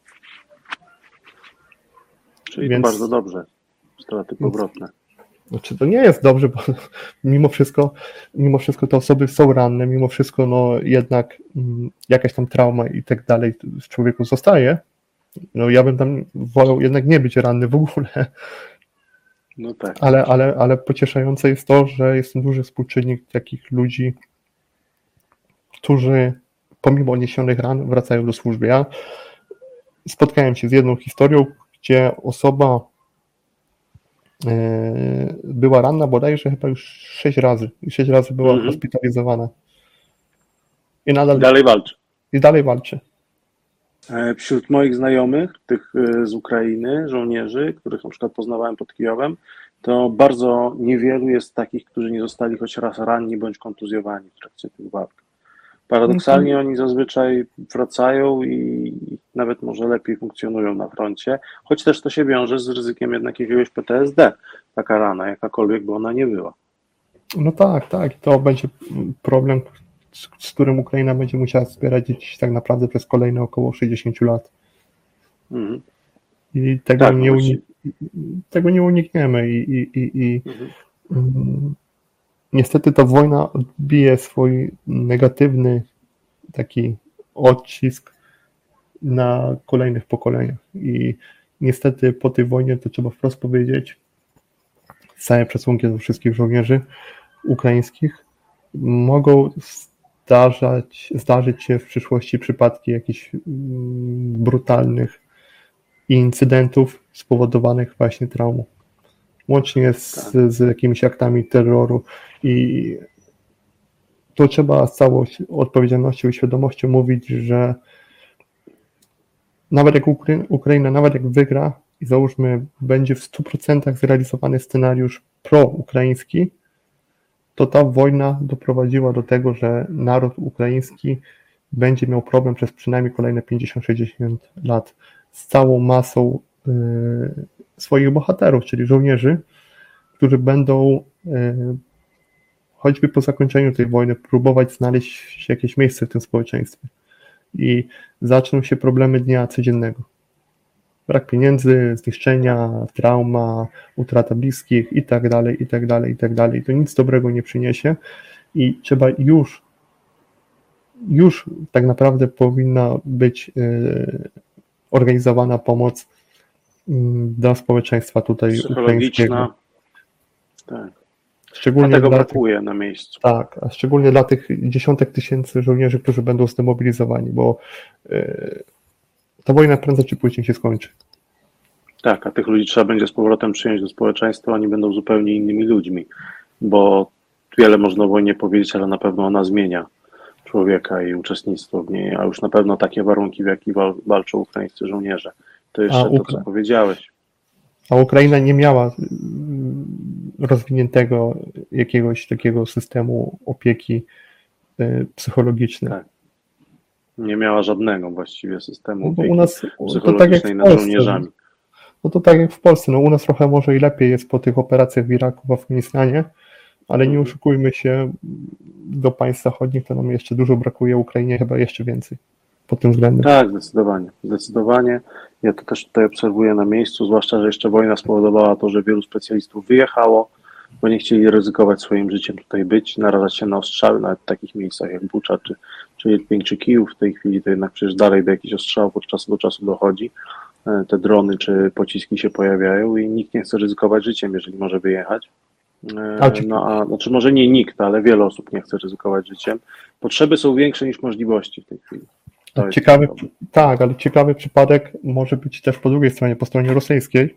Czyli Więc- to bardzo dobrze. Straty powrotne. Znaczy to nie jest dobrze, bo mimo wszystko, mimo wszystko te osoby są ranne, mimo wszystko no jednak mm, jakaś tam trauma i tak dalej w człowieku zostaje. No ja bym tam wolał jednak nie być ranny w ogóle, No tak. ale, ale, ale pocieszające jest to, że jest ten duży współczynnik takich ludzi, którzy pomimo odniesionych ran wracają do służby. Ja spotkałem się z jedną historią, gdzie osoba e, była ranna bodajże chyba już sześć razy i sześć razy była Mhm. hospitalizowana. I nadal Dalej walczy. i dalej walczy. E, Wśród moich znajomych, tych e, z Ukrainy, żołnierzy, których na przykład poznawałem pod Kijowem, to bardzo niewielu jest takich, którzy nie zostali choć raz ranni bądź kontuzjowani w trakcie tych walk. Paradoksalnie oni zazwyczaj wracają i nawet może lepiej funkcjonują na froncie, choć też to się wiąże z ryzykiem jednak jakiegoś P T S D, taka rana, jakakolwiek by ona nie była. No tak, tak. To będzie problem, z, z którym Ukraina będzie musiała radzić tak naprawdę przez kolejne około sześćdziesiąt lat. Mhm. I tego, Tak, no nie, właśnie. unik- tego nie unikniemy. I, i, i, i Mhm. mm, niestety ta wojna odbije swój negatywny taki odcisk na kolejnych pokoleniach. I niestety po tej wojnie, to trzeba wprost powiedzieć, z całym szacunkiem do wszystkich żołnierzy ukraińskich, mogą zdarzać, zdarzyć się w przyszłości przypadki jakichś mm, brutalnych incydentów spowodowanych właśnie traumą. Łącznie z, z jakimiś aktami terroru i to trzeba z całą odpowiedzialnością i świadomością mówić, że nawet jak Ukra- Ukraina, nawet jak wygra i załóżmy będzie w stu procentach zrealizowany scenariusz proukraiński, to ta wojna doprowadziła do tego, że naród ukraiński będzie miał problem przez przynajmniej kolejne pięćdziesiąt sześćdziesiąt lat z całą masą y, swoich bohaterów, czyli żołnierzy, którzy będą y, choćby po zakończeniu tej wojny próbować znaleźć jakieś miejsce w tym społeczeństwie. I zaczną się problemy dnia codziennego. Brak pieniędzy, zniszczenia, trauma, utrata bliskich i tak dalej, i tak dalej, i tak dalej. To nic dobrego nie przyniesie i trzeba już, już tak naprawdę powinna być y, organizowana pomoc y, dla społeczeństwa tutaj ukraińskiego. Psychologiczna. Tak. A Szczególnie tego dla brakuje na miejscu. Tak, a szczególnie dla tych dziesiątek tysięcy żołnierzy, którzy będą zdemobilizowani, bo y, ta wojna prędzej czy później się skończy. Tak, a tych ludzi trzeba będzie z powrotem przyjąć do społeczeństwa, oni będą zupełnie innymi ludźmi, bo wiele można o wojnie powiedzieć, ale na pewno ona zmienia człowieka i uczestnictwo w niej, a już na pewno takie warunki, w jakich wal, walczą ukraińscy żołnierze. To jeszcze A to, Ukra- co powiedziałeś. A Ukraina nie miała y, rozwiniętego jakiegoś takiego systemu opieki y, psychologicznej. Tak. Nie miała żadnego właściwie systemu No bo opieki u nas to tak jak psychologicznej w nad Polsce. żołnierzami. No to tak jak w Polsce, no u nas trochę może i lepiej jest po tych operacjach w Iraku, w Afganistanie, ale nie oszukujmy się, do państw zachodnich to nam jeszcze dużo brakuje, Ukrainie chyba jeszcze więcej pod tym względem. Tak, zdecydowanie. Zdecydowanie. Ja to też tutaj obserwuję na miejscu, zwłaszcza, że jeszcze wojna spowodowała to, że wielu specjalistów wyjechało, bo nie chcieli ryzykować swoim życiem tutaj być, narażać się na ostrzały, nawet w takich miejscach jak Bucza czy, czy Irpień, czy Kijów. W tej chwili to jednak przecież dalej do jakichś ostrzałów od czasu do czasu dochodzi. Te drony czy pociski się pojawiają i nikt nie chce ryzykować życiem, jeżeli może wyjechać. No a znaczy może nie nikt, ale wiele osób nie chce ryzykować życiem. Potrzeby są większe niż możliwości w tej chwili. To jest Ciekawy, problem. tak, ale ciekawy przypadek może być też po drugiej stronie, po stronie rosyjskiej,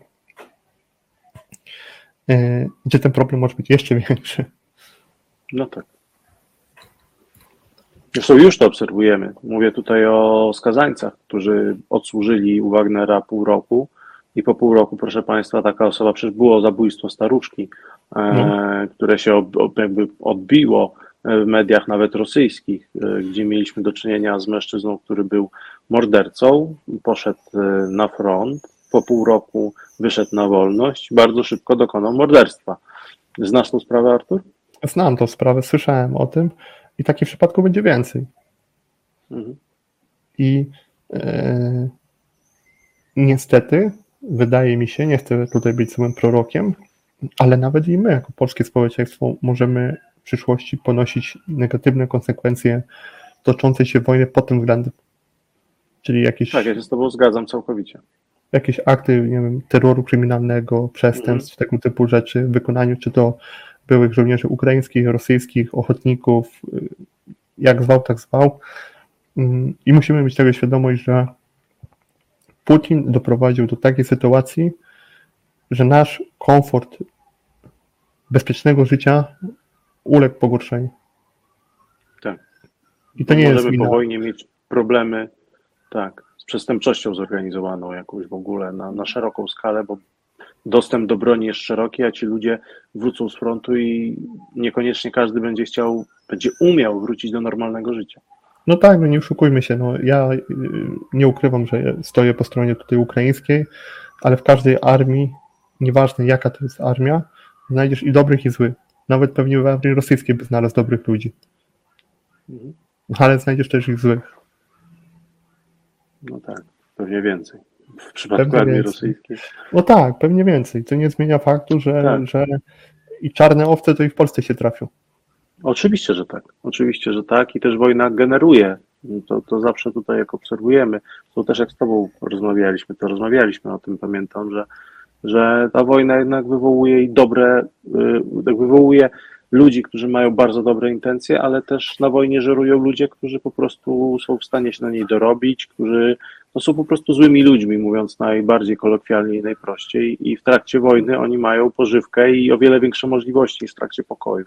yy, gdzie ten problem może być jeszcze większy. No tak. Zresztą już to obserwujemy. Mówię tutaj o skazańcach, którzy odsłużyli u Wagnera pół roku i po pół roku, proszę Państwa, taka osoba, przecież było zabójstwo staruszki, e, No. które się ob, ob, jakby odbiło w mediach nawet rosyjskich, e, gdzie mieliśmy do czynienia z mężczyzną, który był mordercą, poszedł e, na front, po pół roku wyszedł na wolność, bardzo szybko dokonał morderstwa. Znasz tą sprawę, Artur? Znam tą sprawę, słyszałem o tym i takich przypadków będzie więcej. Mhm. I e, niestety, wydaje mi się, nie chcę tutaj być złym prorokiem, ale nawet i my, jako polskie społeczeństwo, możemy w przyszłości ponosić negatywne konsekwencje toczącej się wojny pod tym względem. Czyli jakieś, Tak, ja się z Tobą zgadzam całkowicie. jakieś akty, nie wiem, terroru kryminalnego, przestępstw, tego typu rzeczy w wykonaniu czy to byłych żołnierzy ukraińskich, rosyjskich, ochotników, jak zwał, tak zwał. I musimy mieć tego świadomość, że Putin doprowadził do takiej sytuacji, że nasz komfort bezpiecznego życia uległ pogorszeniu. Tak. I to nie Możemy jest wina. po wojnie mieć problemy, tak, z przestępczością zorganizowaną jakąś w ogóle na, na szeroką skalę, bo dostęp do broni jest szeroki, a ci ludzie wrócą z frontu i niekoniecznie każdy będzie chciał, będzie umiał wrócić do normalnego życia. No tak, no nie oszukujmy się, no ja nie ukrywam, że stoję po stronie tutaj ukraińskiej, ale w każdej armii, nieważne jaka to jest armia, znajdziesz i dobrych, i złych. Nawet pewnie w armii rosyjskiej by znalazł dobrych ludzi. Mhm. Ale znajdziesz też ich złych. No tak, pewnie więcej. W przypadku Pewnie armii więcej. rosyjskiej. No tak, pewnie więcej. To nie zmienia faktu, że, Tak. że i czarne owce to i w Polsce się trafią. Oczywiście, że tak. Oczywiście, że tak. I też wojna generuje. To, to zawsze tutaj, jak obserwujemy, to też jak z Tobą rozmawialiśmy, to rozmawialiśmy o tym, pamiętam, że, że ta wojna jednak wywołuje i dobre, y, wywołuje ludzi, którzy mają bardzo dobre intencje, ale też na wojnie żerują ludzie, którzy po prostu są w stanie się na niej dorobić, którzy no, są po prostu złymi ludźmi, mówiąc najbardziej kolokwialnie i najprościej. I w trakcie wojny oni mają pożywkę i o wiele większe możliwości niż w trakcie pokoju.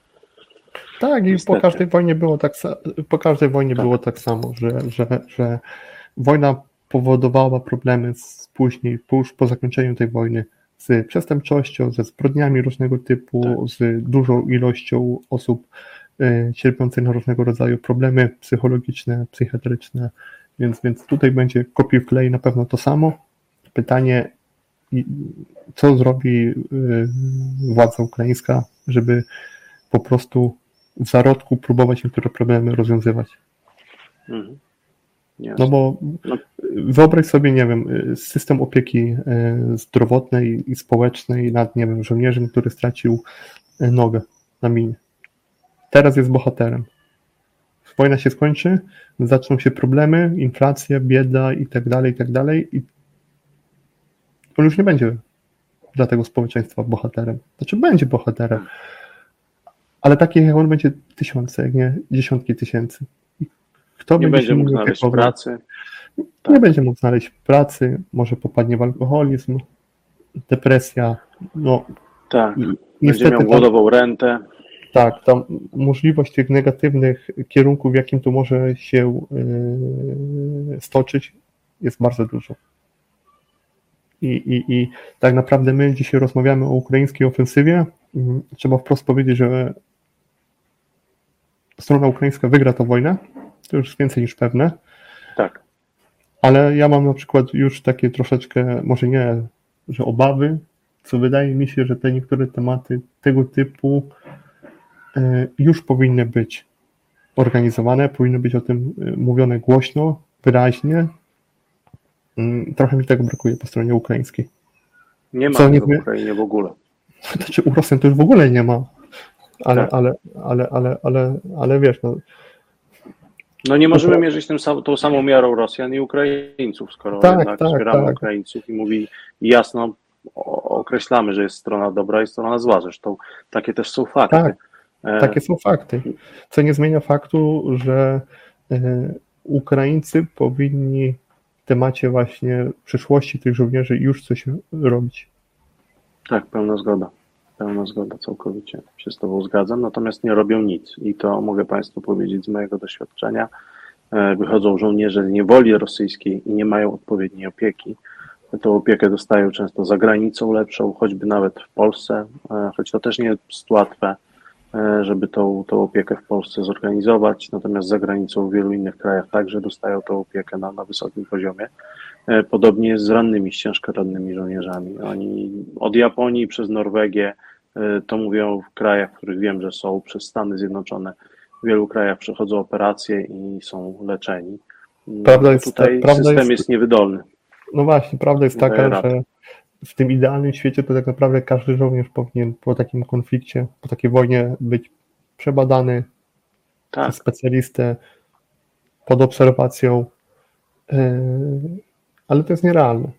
Tak, i Niestety. po każdej wojnie było tak, sa- po każdej wojnie Tak. było tak samo, że, że, że wojna powodowała problemy z później, już po zakończeniu tej wojny, z przestępczością, ze zbrodniami różnego typu, Tak. z dużą ilością osób y, cierpiących na różnego rodzaju problemy psychologiczne, psychiatryczne, więc, więc tutaj będzie kopiuj w klej na pewno to samo. Pytanie, i- co zrobi y, władza ukraińska, żeby po prostu w zarodku próbować niektóre problemy rozwiązywać. Mhm. Jasne. No bo No. wyobraź sobie, nie wiem, system opieki e, zdrowotnej i społecznej nad, nie wiem, żołnierzem, który stracił e, nogę na minie. Teraz jest bohaterem. Wojna się skończy, zaczną się problemy, inflacja, bieda i tak dalej, i tak dalej i on już nie będzie dla tego społeczeństwa bohaterem. Znaczy będzie bohaterem, ale takich jak on będzie tysiące, jak nie dziesiątki tysięcy. I kto Nie będzie będzie się mógł nim znaleźć opiekował? pracy. Nie Tak. będzie mógł znaleźć pracy, może popadnie w alkoholizm, depresja. No, Tak. Będzie niestety miał tam, głodową rentę. tak, tam możliwość tych negatywnych kierunków, w jakim to może się yy, stoczyć, jest bardzo dużo. I, i, I tak naprawdę my dzisiaj rozmawiamy o ukraińskiej ofensywie. Yy, Trzeba wprost powiedzieć, że strona ukraińska wygra tę wojnę. To już jest więcej niż pewne. Tak. Ale ja mam na przykład już takie troszeczkę, może nie, że obawy, co wydaje mi się, że te niektóre tematy tego typu e, już powinny być organizowane, powinny być o tym e, mówione głośno, wyraźnie. Mm, Trochę mi tego brakuje po stronie ukraińskiej. Nie ma Co tego nie- w Ukrainie w ogóle. Znaczy u Rosjan to już w ogóle nie ma, ale, Tak. ale, ale, ale, ale, ale wiesz, no, No nie możemy mierzyć tym sam, tą samą miarą Rosjan i Ukraińców, skoro Tak, jednak tak, wspieramy tak. Ukraińców i mówi i jasno o- określamy, że jest strona dobra i strona zła. Zresztą takie też są fakty. Tak. E, Takie są fakty, co nie zmienia faktu, że e, Ukraińcy powinni w temacie właśnie przyszłości tych żołnierzy już coś robić. Tak, pełna zgoda. Pełna zgoda, całkowicie się z Tobą zgadzam, natomiast nie robią nic i to mogę Państwu powiedzieć z mojego doświadczenia. Wychodzą żołnierze z niewoli rosyjskiej i nie mają odpowiedniej opieki. Tę opiekę dostają często za granicą lepszą, choćby nawet w Polsce, choć to też nie jest łatwe, żeby tą, tą opiekę w Polsce zorganizować, natomiast za granicą w wielu innych krajach także dostają tę opiekę na, na wysokim poziomie. Podobnie jest z rannymi, z ciężko rannymi żołnierzami. Oni od Japonii przez Norwegię, to mówią w krajach, w których wiem, że są, przez Stany Zjednoczone, w wielu krajach przechodzą operacje i są leczeni. Prawda jest, Tutaj prawda system jest, jest niewydolny. No właśnie, prawda jest Daję taka, radę. że w tym idealnym świecie to tak naprawdę każdy żołnierz powinien po takim konflikcie, po takiej wojnie być przebadany Tak. przez specjalistę, pod obserwacją, yy, ale to jest nierealne.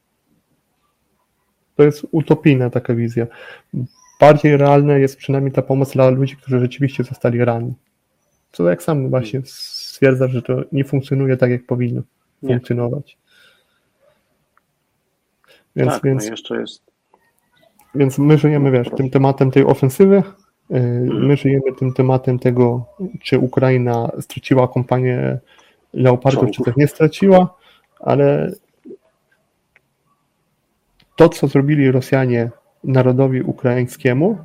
To jest utopijna taka wizja. Bardziej realna jest przynajmniej ta pomoc dla ludzi, którzy rzeczywiście zostali ranni. Co jak sam właśnie stwierdza, że to nie funkcjonuje tak, jak powinno Nie. funkcjonować. Więc, tak, więc, no jeszcze jest. więc my żyjemy, wiesz, tym tematem tej ofensywy, yy, Mhm. my żyjemy tym tematem tego, czy Ukraina straciła kompanię Leopardów, czy Czołgów. też nie straciła, ale to, co zrobili Rosjanie narodowi ukraińskiemu,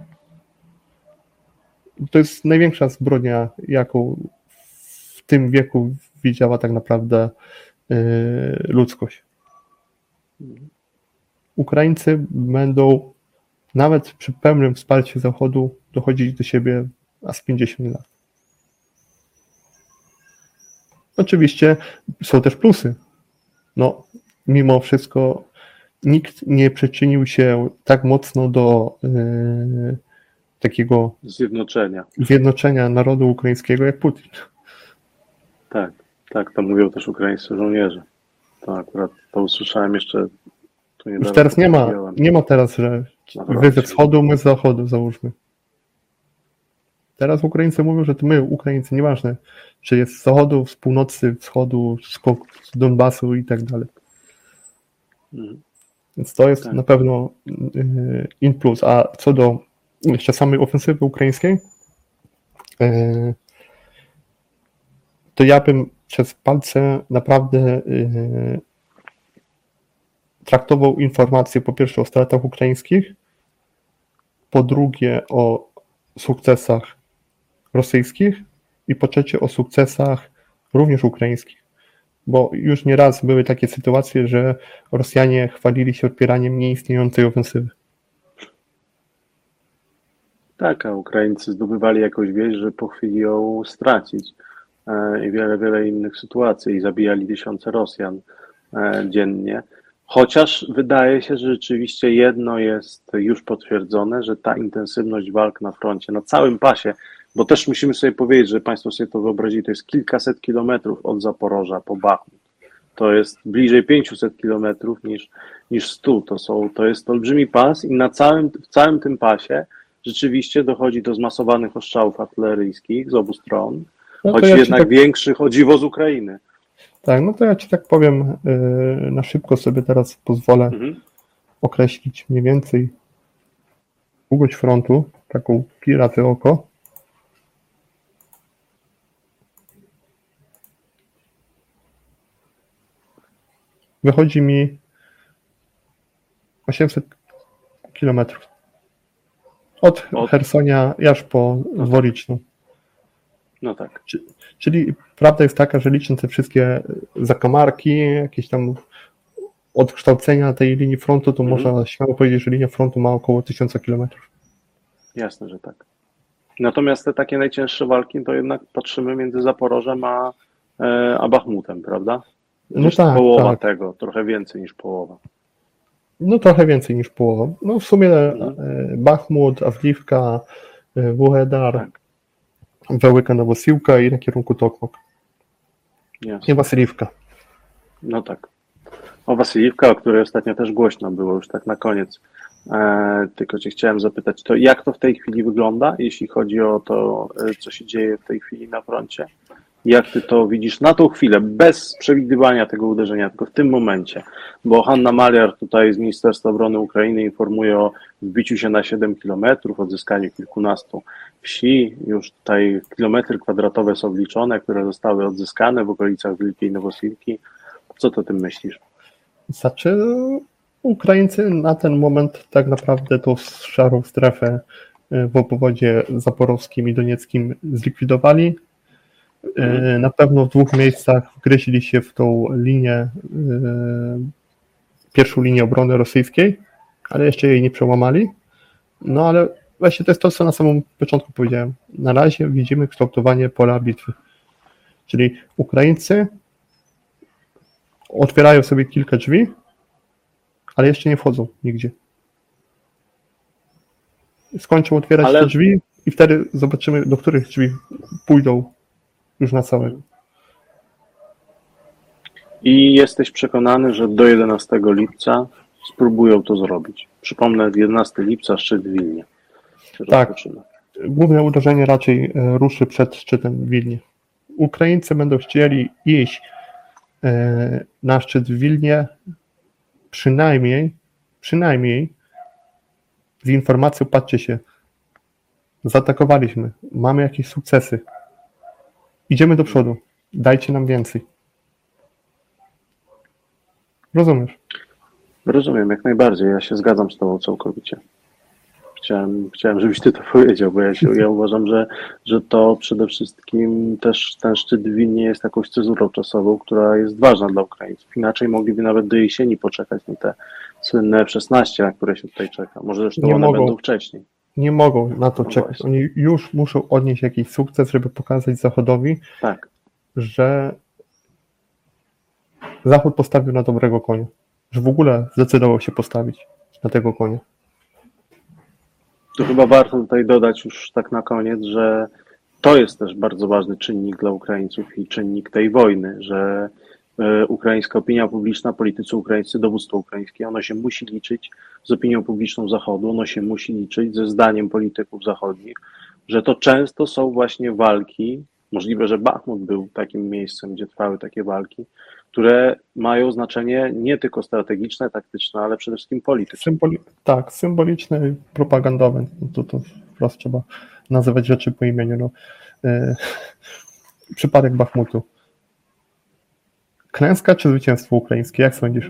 to jest największa zbrodnia, jaką w tym wieku widziała tak naprawdę yy, ludzkość. Ukraińcy będą nawet przy pełnym wsparciu Zachodu dochodzić do siebie aż pięćdziesiąt lat. Oczywiście są też plusy. No, mimo wszystko nikt nie przyczynił się tak mocno do yy, takiego Zjednoczenia. zjednoczenia narodu ukraińskiego jak Putin. Tak, tak, to mówią też ukraińscy żołnierze. To akurat to usłyszałem jeszcze. Tu Już niedawno teraz nie ma, powiedziałem. nie ma teraz, że Naprawdę. wy ze wschodu, my z zachodu, załóżmy. Teraz Ukraińcy mówią, że to my, Ukraińcy, nieważne, czy jest z zachodu, z północy, wschodu, z, z Donbasu i tak dalej. Mhm. Więc to jest Tak. na pewno yy, in plus. A co do jeszcze samej ofensywy ukraińskiej, yy, to ja bym przez palce naprawdę yy, traktował informacje po pierwsze o stratach ukraińskich, po drugie o sukcesach rosyjskich i po trzecie o sukcesach również ukraińskich. Bo już nieraz były takie sytuacje, że Rosjanie chwalili się odpieraniem nieistniejącej ofensywy. Tak, a Ukraińcy zdobywali jakąś wieś, żeby po chwili ją stracić. E, I wiele, wiele innych sytuacji. I zabijali tysiące Rosjan e, dziennie. Chociaż wydaje się, że rzeczywiście jedno jest już potwierdzone, że ta intensywność walk na froncie, na całym pasie, bo też musimy sobie powiedzieć, że Państwo sobie to wyobrazili, to jest kilkaset kilometrów od Zaporoża po Bachmut. To jest bliżej pięćset kilometrów niż, niż sto. To, są, to jest olbrzymi pas i na całym, w całym tym pasie rzeczywiście dochodzi do zmasowanych ostrzałów artyleryjskich z obu stron, No to choć ja ci jednak tak- większych o dziwo z Ukrainy. Tak, no to ja Ci tak powiem, yy, na szybko sobie teraz pozwolę Mhm. określić mniej więcej długość frontu, taką pi razy oko. Wychodzi mi osiemset kilometrów. Od Od- Hersonia aż po Dworiczną. No tak. Czyli prawda jest taka, że licząc te wszystkie zakamarki, jakieś tam odkształcenia tej linii frontu, to Mhm. można śmiało powiedzieć, że linia frontu ma około tysiąc kilometrów. Jasne, że tak. Natomiast te takie najcięższe walki, to jednak patrzymy między Zaporożem a, e, a Bachmutem, prawda? No Gdzieś tak, połowa tak. tego, trochę więcej niż połowa. No trochę więcej niż połowa. No w sumie Mhm. e, Bachmut, Awdiwka, e, Wuhedar, Tak. Wełyka Nowosiłka i na kierunku Tokmak. Jasne. I Wasyliwka. No tak. O Wasyliwka, o której ostatnio też głośno było, już tak na koniec. E, tylko Cię chciałem zapytać, to jak to w tej chwili wygląda, jeśli chodzi o to, e, co się dzieje w tej chwili na froncie? Jak ty to widzisz na tą chwilę, bez przewidywania tego uderzenia, tylko w tym momencie? Bo Hanna Maliar tutaj z Ministerstwa Obrony Ukrainy informuje o wbiciu się na siedem kilometrów, odzyskaniu kilkunastu wsi. Już tutaj kilometry kwadratowe są liczone, które zostały odzyskane w okolicach Wielkiej Nowosylki. Co ty o tym myślisz? Znaczy, Ukraińcy na ten moment tak naprawdę tą szarą strefę w obwodzie zaporowskim i donieckim zlikwidowali. Na pewno w dwóch miejscach wgryźli się w tą linię, pierwszą linię obrony rosyjskiej, ale jeszcze jej nie przełamali. No ale właśnie to jest to, co na samym początku powiedziałem. Na razie widzimy kształtowanie pola bitwy. Czyli Ukraińcy otwierają sobie kilka drzwi, ale jeszcze nie wchodzą nigdzie. Skończą otwierać ale... te drzwi i wtedy zobaczymy, do których drzwi pójdą już na całego. I jesteś przekonany, że do jedenastego lipca spróbują to zrobić. Przypomnę, jedenastego lipca szczyt w Wilnie. Tak. Rozpoczyna. Główne uderzenie raczej ruszy przed szczytem w Wilnie. Ukraińcy będą chcieli iść na szczyt w Wilnie przynajmniej, przynajmniej z informacją, patrzcie się, zaatakowaliśmy, mamy jakieś sukcesy, idziemy do przodu, dajcie nam więcej. Rozumiesz? Rozumiem, jak najbardziej, ja się zgadzam z tobą całkowicie. Chciałem, chciałem żebyś ty to powiedział, bo ja, się, ja uważam, że, że to przede wszystkim też ten szczyt w Wilnie jest jakąś cezurą czasową, która jest ważna dla Ukraińców. Inaczej mogliby nawet do jesieni poczekać na te słynne F szesnaście, na które się tutaj czeka. Może zresztą nie one mogą. Będą wcześniej. Nie mogą na to no czekać. Właśnie. Oni już muszą odnieść jakiś sukces, żeby pokazać Zachodowi, tak. że Zachód postawił na dobrego konia. Że w ogóle zdecydował się postawić na tego konia. Tu chyba warto tutaj dodać już tak na koniec, że to jest też bardzo ważny czynnik dla Ukraińców i czynnik tej wojny, że ukraińska opinia publiczna, politycy ukraińscy, dowództwo ukraińskie, ono się musi liczyć z opinią publiczną Zachodu, ono się musi liczyć ze zdaniem polityków zachodnich, że to często są właśnie walki, możliwe, że Bachmut był takim miejscem, gdzie trwały takie walki, które mają znaczenie nie tylko strategiczne, taktyczne, ale przede wszystkim polityczne. Symboli- tak, symboliczne i propagandowe. To, to wprost trzeba nazywać rzeczy po imieniu. No. Yy, przypadek Bachmutu. Klęska czy zwycięstwo ukraińskie? Jak sądzisz?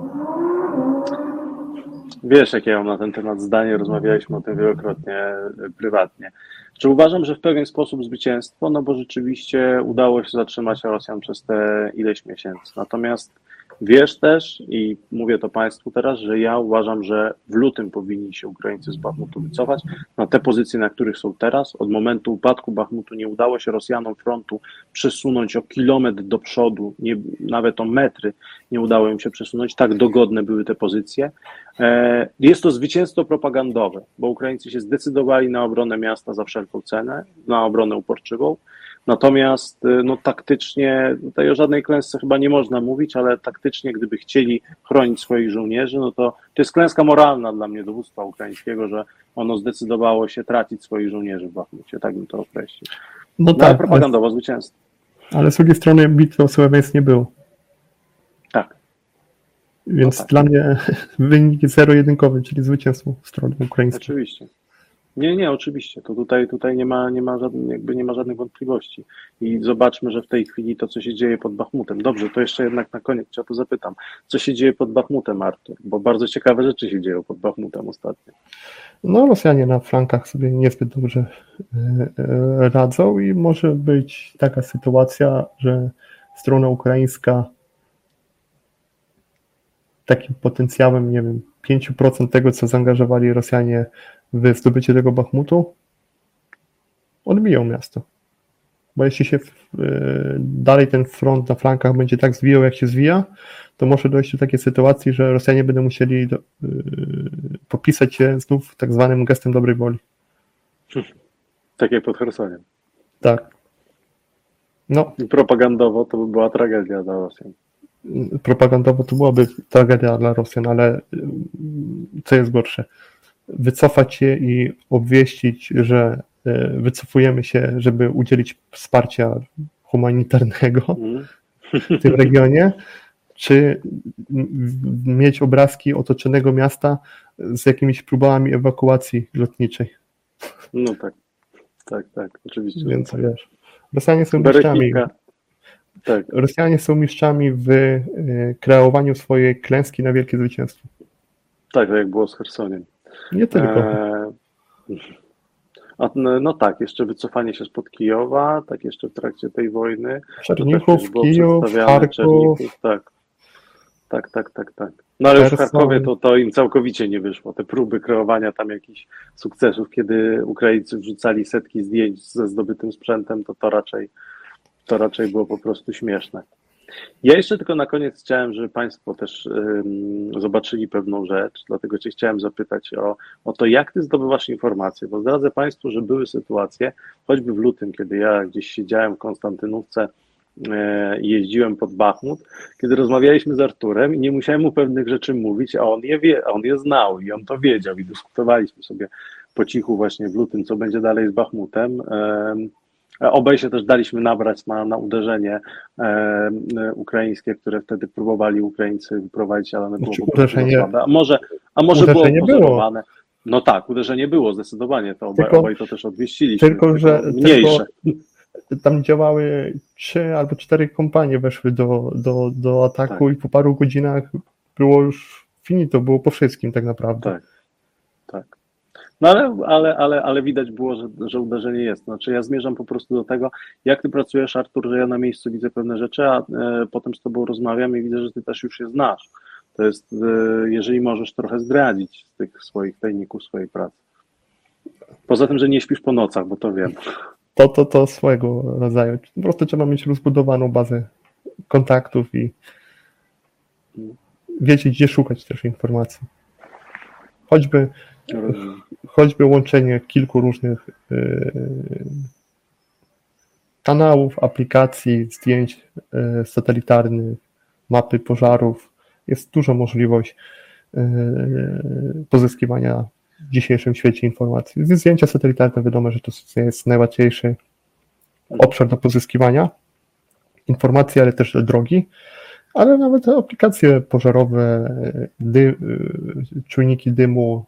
Wiesz, jakie ja mam na ten temat zdanie, rozmawialiśmy o tym wielokrotnie prywatnie. Czy uważam, że w pewien sposób zwycięstwo, no bo rzeczywiście udało się zatrzymać Rosjan przez te ileś miesięcy. Natomiast wiesz też, i mówię to Państwu teraz, że ja uważam, że w lutym powinni się Ukraińcy z Bachmutu wycofać na te pozycje, na których są teraz. Od momentu upadku Bachmutu nie udało się Rosjanom frontu przesunąć o kilometr do przodu, nie, nawet o metry nie udało im się przesunąć. Tak dogodne były te pozycje. Jest to zwycięstwo propagandowe, bo Ukraińcy się zdecydowali na obronę miasta za wszelką cenę, na obronę uporczywą. Natomiast no, taktycznie, tutaj o żadnej klęsce chyba nie można mówić, ale taktycznie, gdyby chcieli chronić swoich żołnierzy, no to to jest klęska moralna dla mnie dowództwa ukraińskiego, że ono zdecydowało się tracić swoich żołnierzy w Bachmucie, tak bym to określił. No, no tak, propagandowo ale, zwycięstwo. Ale z drugiej strony bitwy o Słowiańsk nie było. Tak. Więc no tak. Dla mnie wynik jest zero-jedynkowy, czyli zwycięstwo strony ukraińskiej. Oczywiście. Nie, nie, oczywiście. To tutaj, tutaj nie ma, nie ma żadnych, jakby nie ma żadnych wątpliwości. I zobaczmy, że w tej chwili to, co się dzieje pod Bachmutem. Dobrze, to jeszcze jednak na koniec cię o to zapytam. Co się dzieje pod Bachmutem, Artur? Bo bardzo ciekawe rzeczy się dzieją pod Bachmutem ostatnio. No, Rosjanie na flankach sobie niezbyt dobrze radzą i może być taka sytuacja, że strona ukraińska takim potencjałem, nie wiem, pięć procent tego, co zaangażowali Rosjanie w zdobycie tego Bachmutu, odbiją miasto. Bo jeśli się dalej ten front na flankach będzie tak zwijał, jak się zwija, to może dojść do takiej sytuacji, że Rosjanie będą musieli do, popisać się znów tak zwanym gestem dobrej woli. Tak jak pod Chersoniem. Tak. No. I propagandowo to by była tragedia dla Rosjan. Propagandowo to byłaby tragedia dla Rosjan, ale co jest gorsze? Wycofać się i obwieścić, że wycofujemy się, żeby udzielić wsparcia humanitarnego Mm. w tym regionie, czy mieć obrazki otoczonego miasta z jakimiś próbami ewakuacji lotniczej. No tak, tak, tak, oczywiście. Więc tak. wiesz, Rosjanie są mistrzami. Berekika. Tak, Rosjanie są mistrzami w y, kreowaniu swojej klęski na wielkie zwycięstwo. tak jak było z Chersoniem. Nie tylko. E, a, no, no tak, jeszcze wycofanie się spod Kijowa, tak jeszcze w trakcie tej wojny. Czernichów, też było Kijów, przedstawiane, Charków. Czernichów, tak. Tak, tak, tak, tak. No ale już w Cherson. Charkowie to, to im całkowicie nie wyszło. Te próby kreowania tam jakichś sukcesów, kiedy Ukraińcy wrzucali setki zdjęć ze zdobytym sprzętem, to to raczej, to raczej było po prostu śmieszne. Ja jeszcze tylko na koniec chciałem, żeby Państwo też ym, zobaczyli pewną rzecz, dlatego Cię chciałem zapytać o, o to, jak Ty zdobywasz informacje, bo zdradzę Państwu, że były sytuacje, choćby w lutym, kiedy ja gdzieś siedziałem w Konstantynówce i jeździłem pod Bachmut, kiedy rozmawialiśmy z Arturem i nie musiałem mu pewnych rzeczy mówić, a on je wie, a on je znał i on to wiedział i dyskutowaliśmy sobie po cichu właśnie w lutym, co będzie dalej z Bachmutem. Obaj się też daliśmy nabrać na, na uderzenie ukraińskie, które wtedy próbowali Ukraińcy wyprowadzić, ale one było Znaczy, po prostu uderzenie- słabe. A może, a może było uderzenie było. pozorowane. No tak, uderzenie było zdecydowanie, to obaj, Tylko- obaj to też odwieściliśmy. tylko, że- mniejsze. Tam działały trzy albo cztery kompanie weszły do, do, do ataku Tak. i po paru godzinach było już finito, było po wszystkim tak naprawdę. Tak, tak. No ale, ale, ale, ale widać było, że, że uderzenie jest. Znaczy ja zmierzam po prostu do tego, jak ty pracujesz, Artur, że ja na miejscu widzę pewne rzeczy, a e, potem z tobą rozmawiam i widzę, że ty też już je znasz. To jest, e, jeżeli możesz trochę zdradzić z tych swoich tajników swojej pracy. Poza tym, że nie śpisz po nocach, bo to wiem. To, to, to swego rodzaju. Po prostu trzeba mieć rozbudowaną bazę kontaktów i wiedzieć, gdzie szukać też informacji. Choćby, choćby łączenie kilku różnych yy, kanałów, aplikacji, zdjęć yy, satelitarnych, mapy pożarów. Jest duża możliwość yy, pozyskiwania w dzisiejszym świecie informacji. Zdjęcia satelitarne, wiadomo, że to jest najłatwiejszy obszar do pozyskiwania informacji, ale też drogi, ale nawet aplikacje pożarowe, dy, czujniki dymu,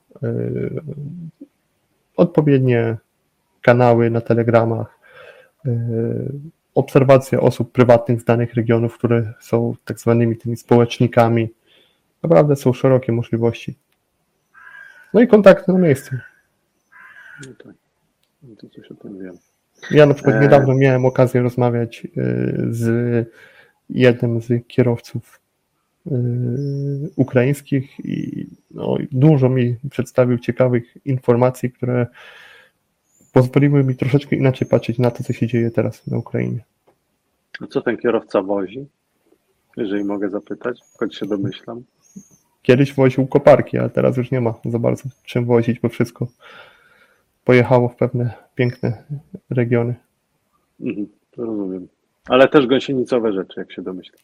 odpowiednie kanały na telegramach, obserwacja osób prywatnych z danych regionów, które są tak zwanymi tymi społecznikami. Naprawdę są szerokie możliwości. No i kontakty na miejscu. No tak, no to coś o tym wiem. Ja na przykład E... niedawno miałem okazję rozmawiać z jednym z kierowców ukraińskich i no, dużo mi przedstawił ciekawych informacji, które pozwoliły mi troszeczkę inaczej patrzeć na to, co się dzieje teraz na Ukrainie. A co ten kierowca wozi? Jeżeli mogę zapytać, choć się domyślam. Kiedyś woził koparki, a teraz już nie ma za bardzo czym wozić, bo wszystko pojechało w pewne piękne regiony. Mhm, to rozumiem. Ale też gąsienicowe rzeczy, jak się domyślam.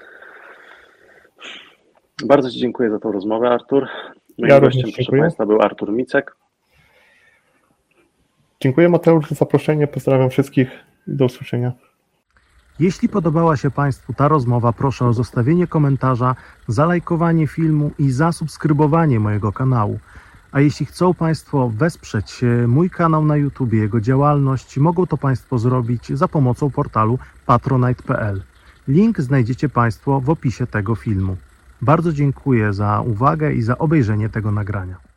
Bardzo Ci dziękuję za tą rozmowę, Artur. Moim Ja gościem, również proszę dziękuję. Państwa, był Artur Micek. Dziękuję, Mateusz, za zaproszenie. Pozdrawiam wszystkich i do usłyszenia. Jeśli podobała się Państwu ta rozmowa, proszę o zostawienie komentarza, zalajkowanie filmu i zasubskrybowanie mojego kanału. A jeśli chcą Państwo wesprzeć mój kanał na YouTube, jego działalność, mogą to Państwo zrobić za pomocą portalu patronite kropka p l. Link znajdziecie Państwo w opisie tego filmu. Bardzo dziękuję za uwagę i za obejrzenie tego nagrania.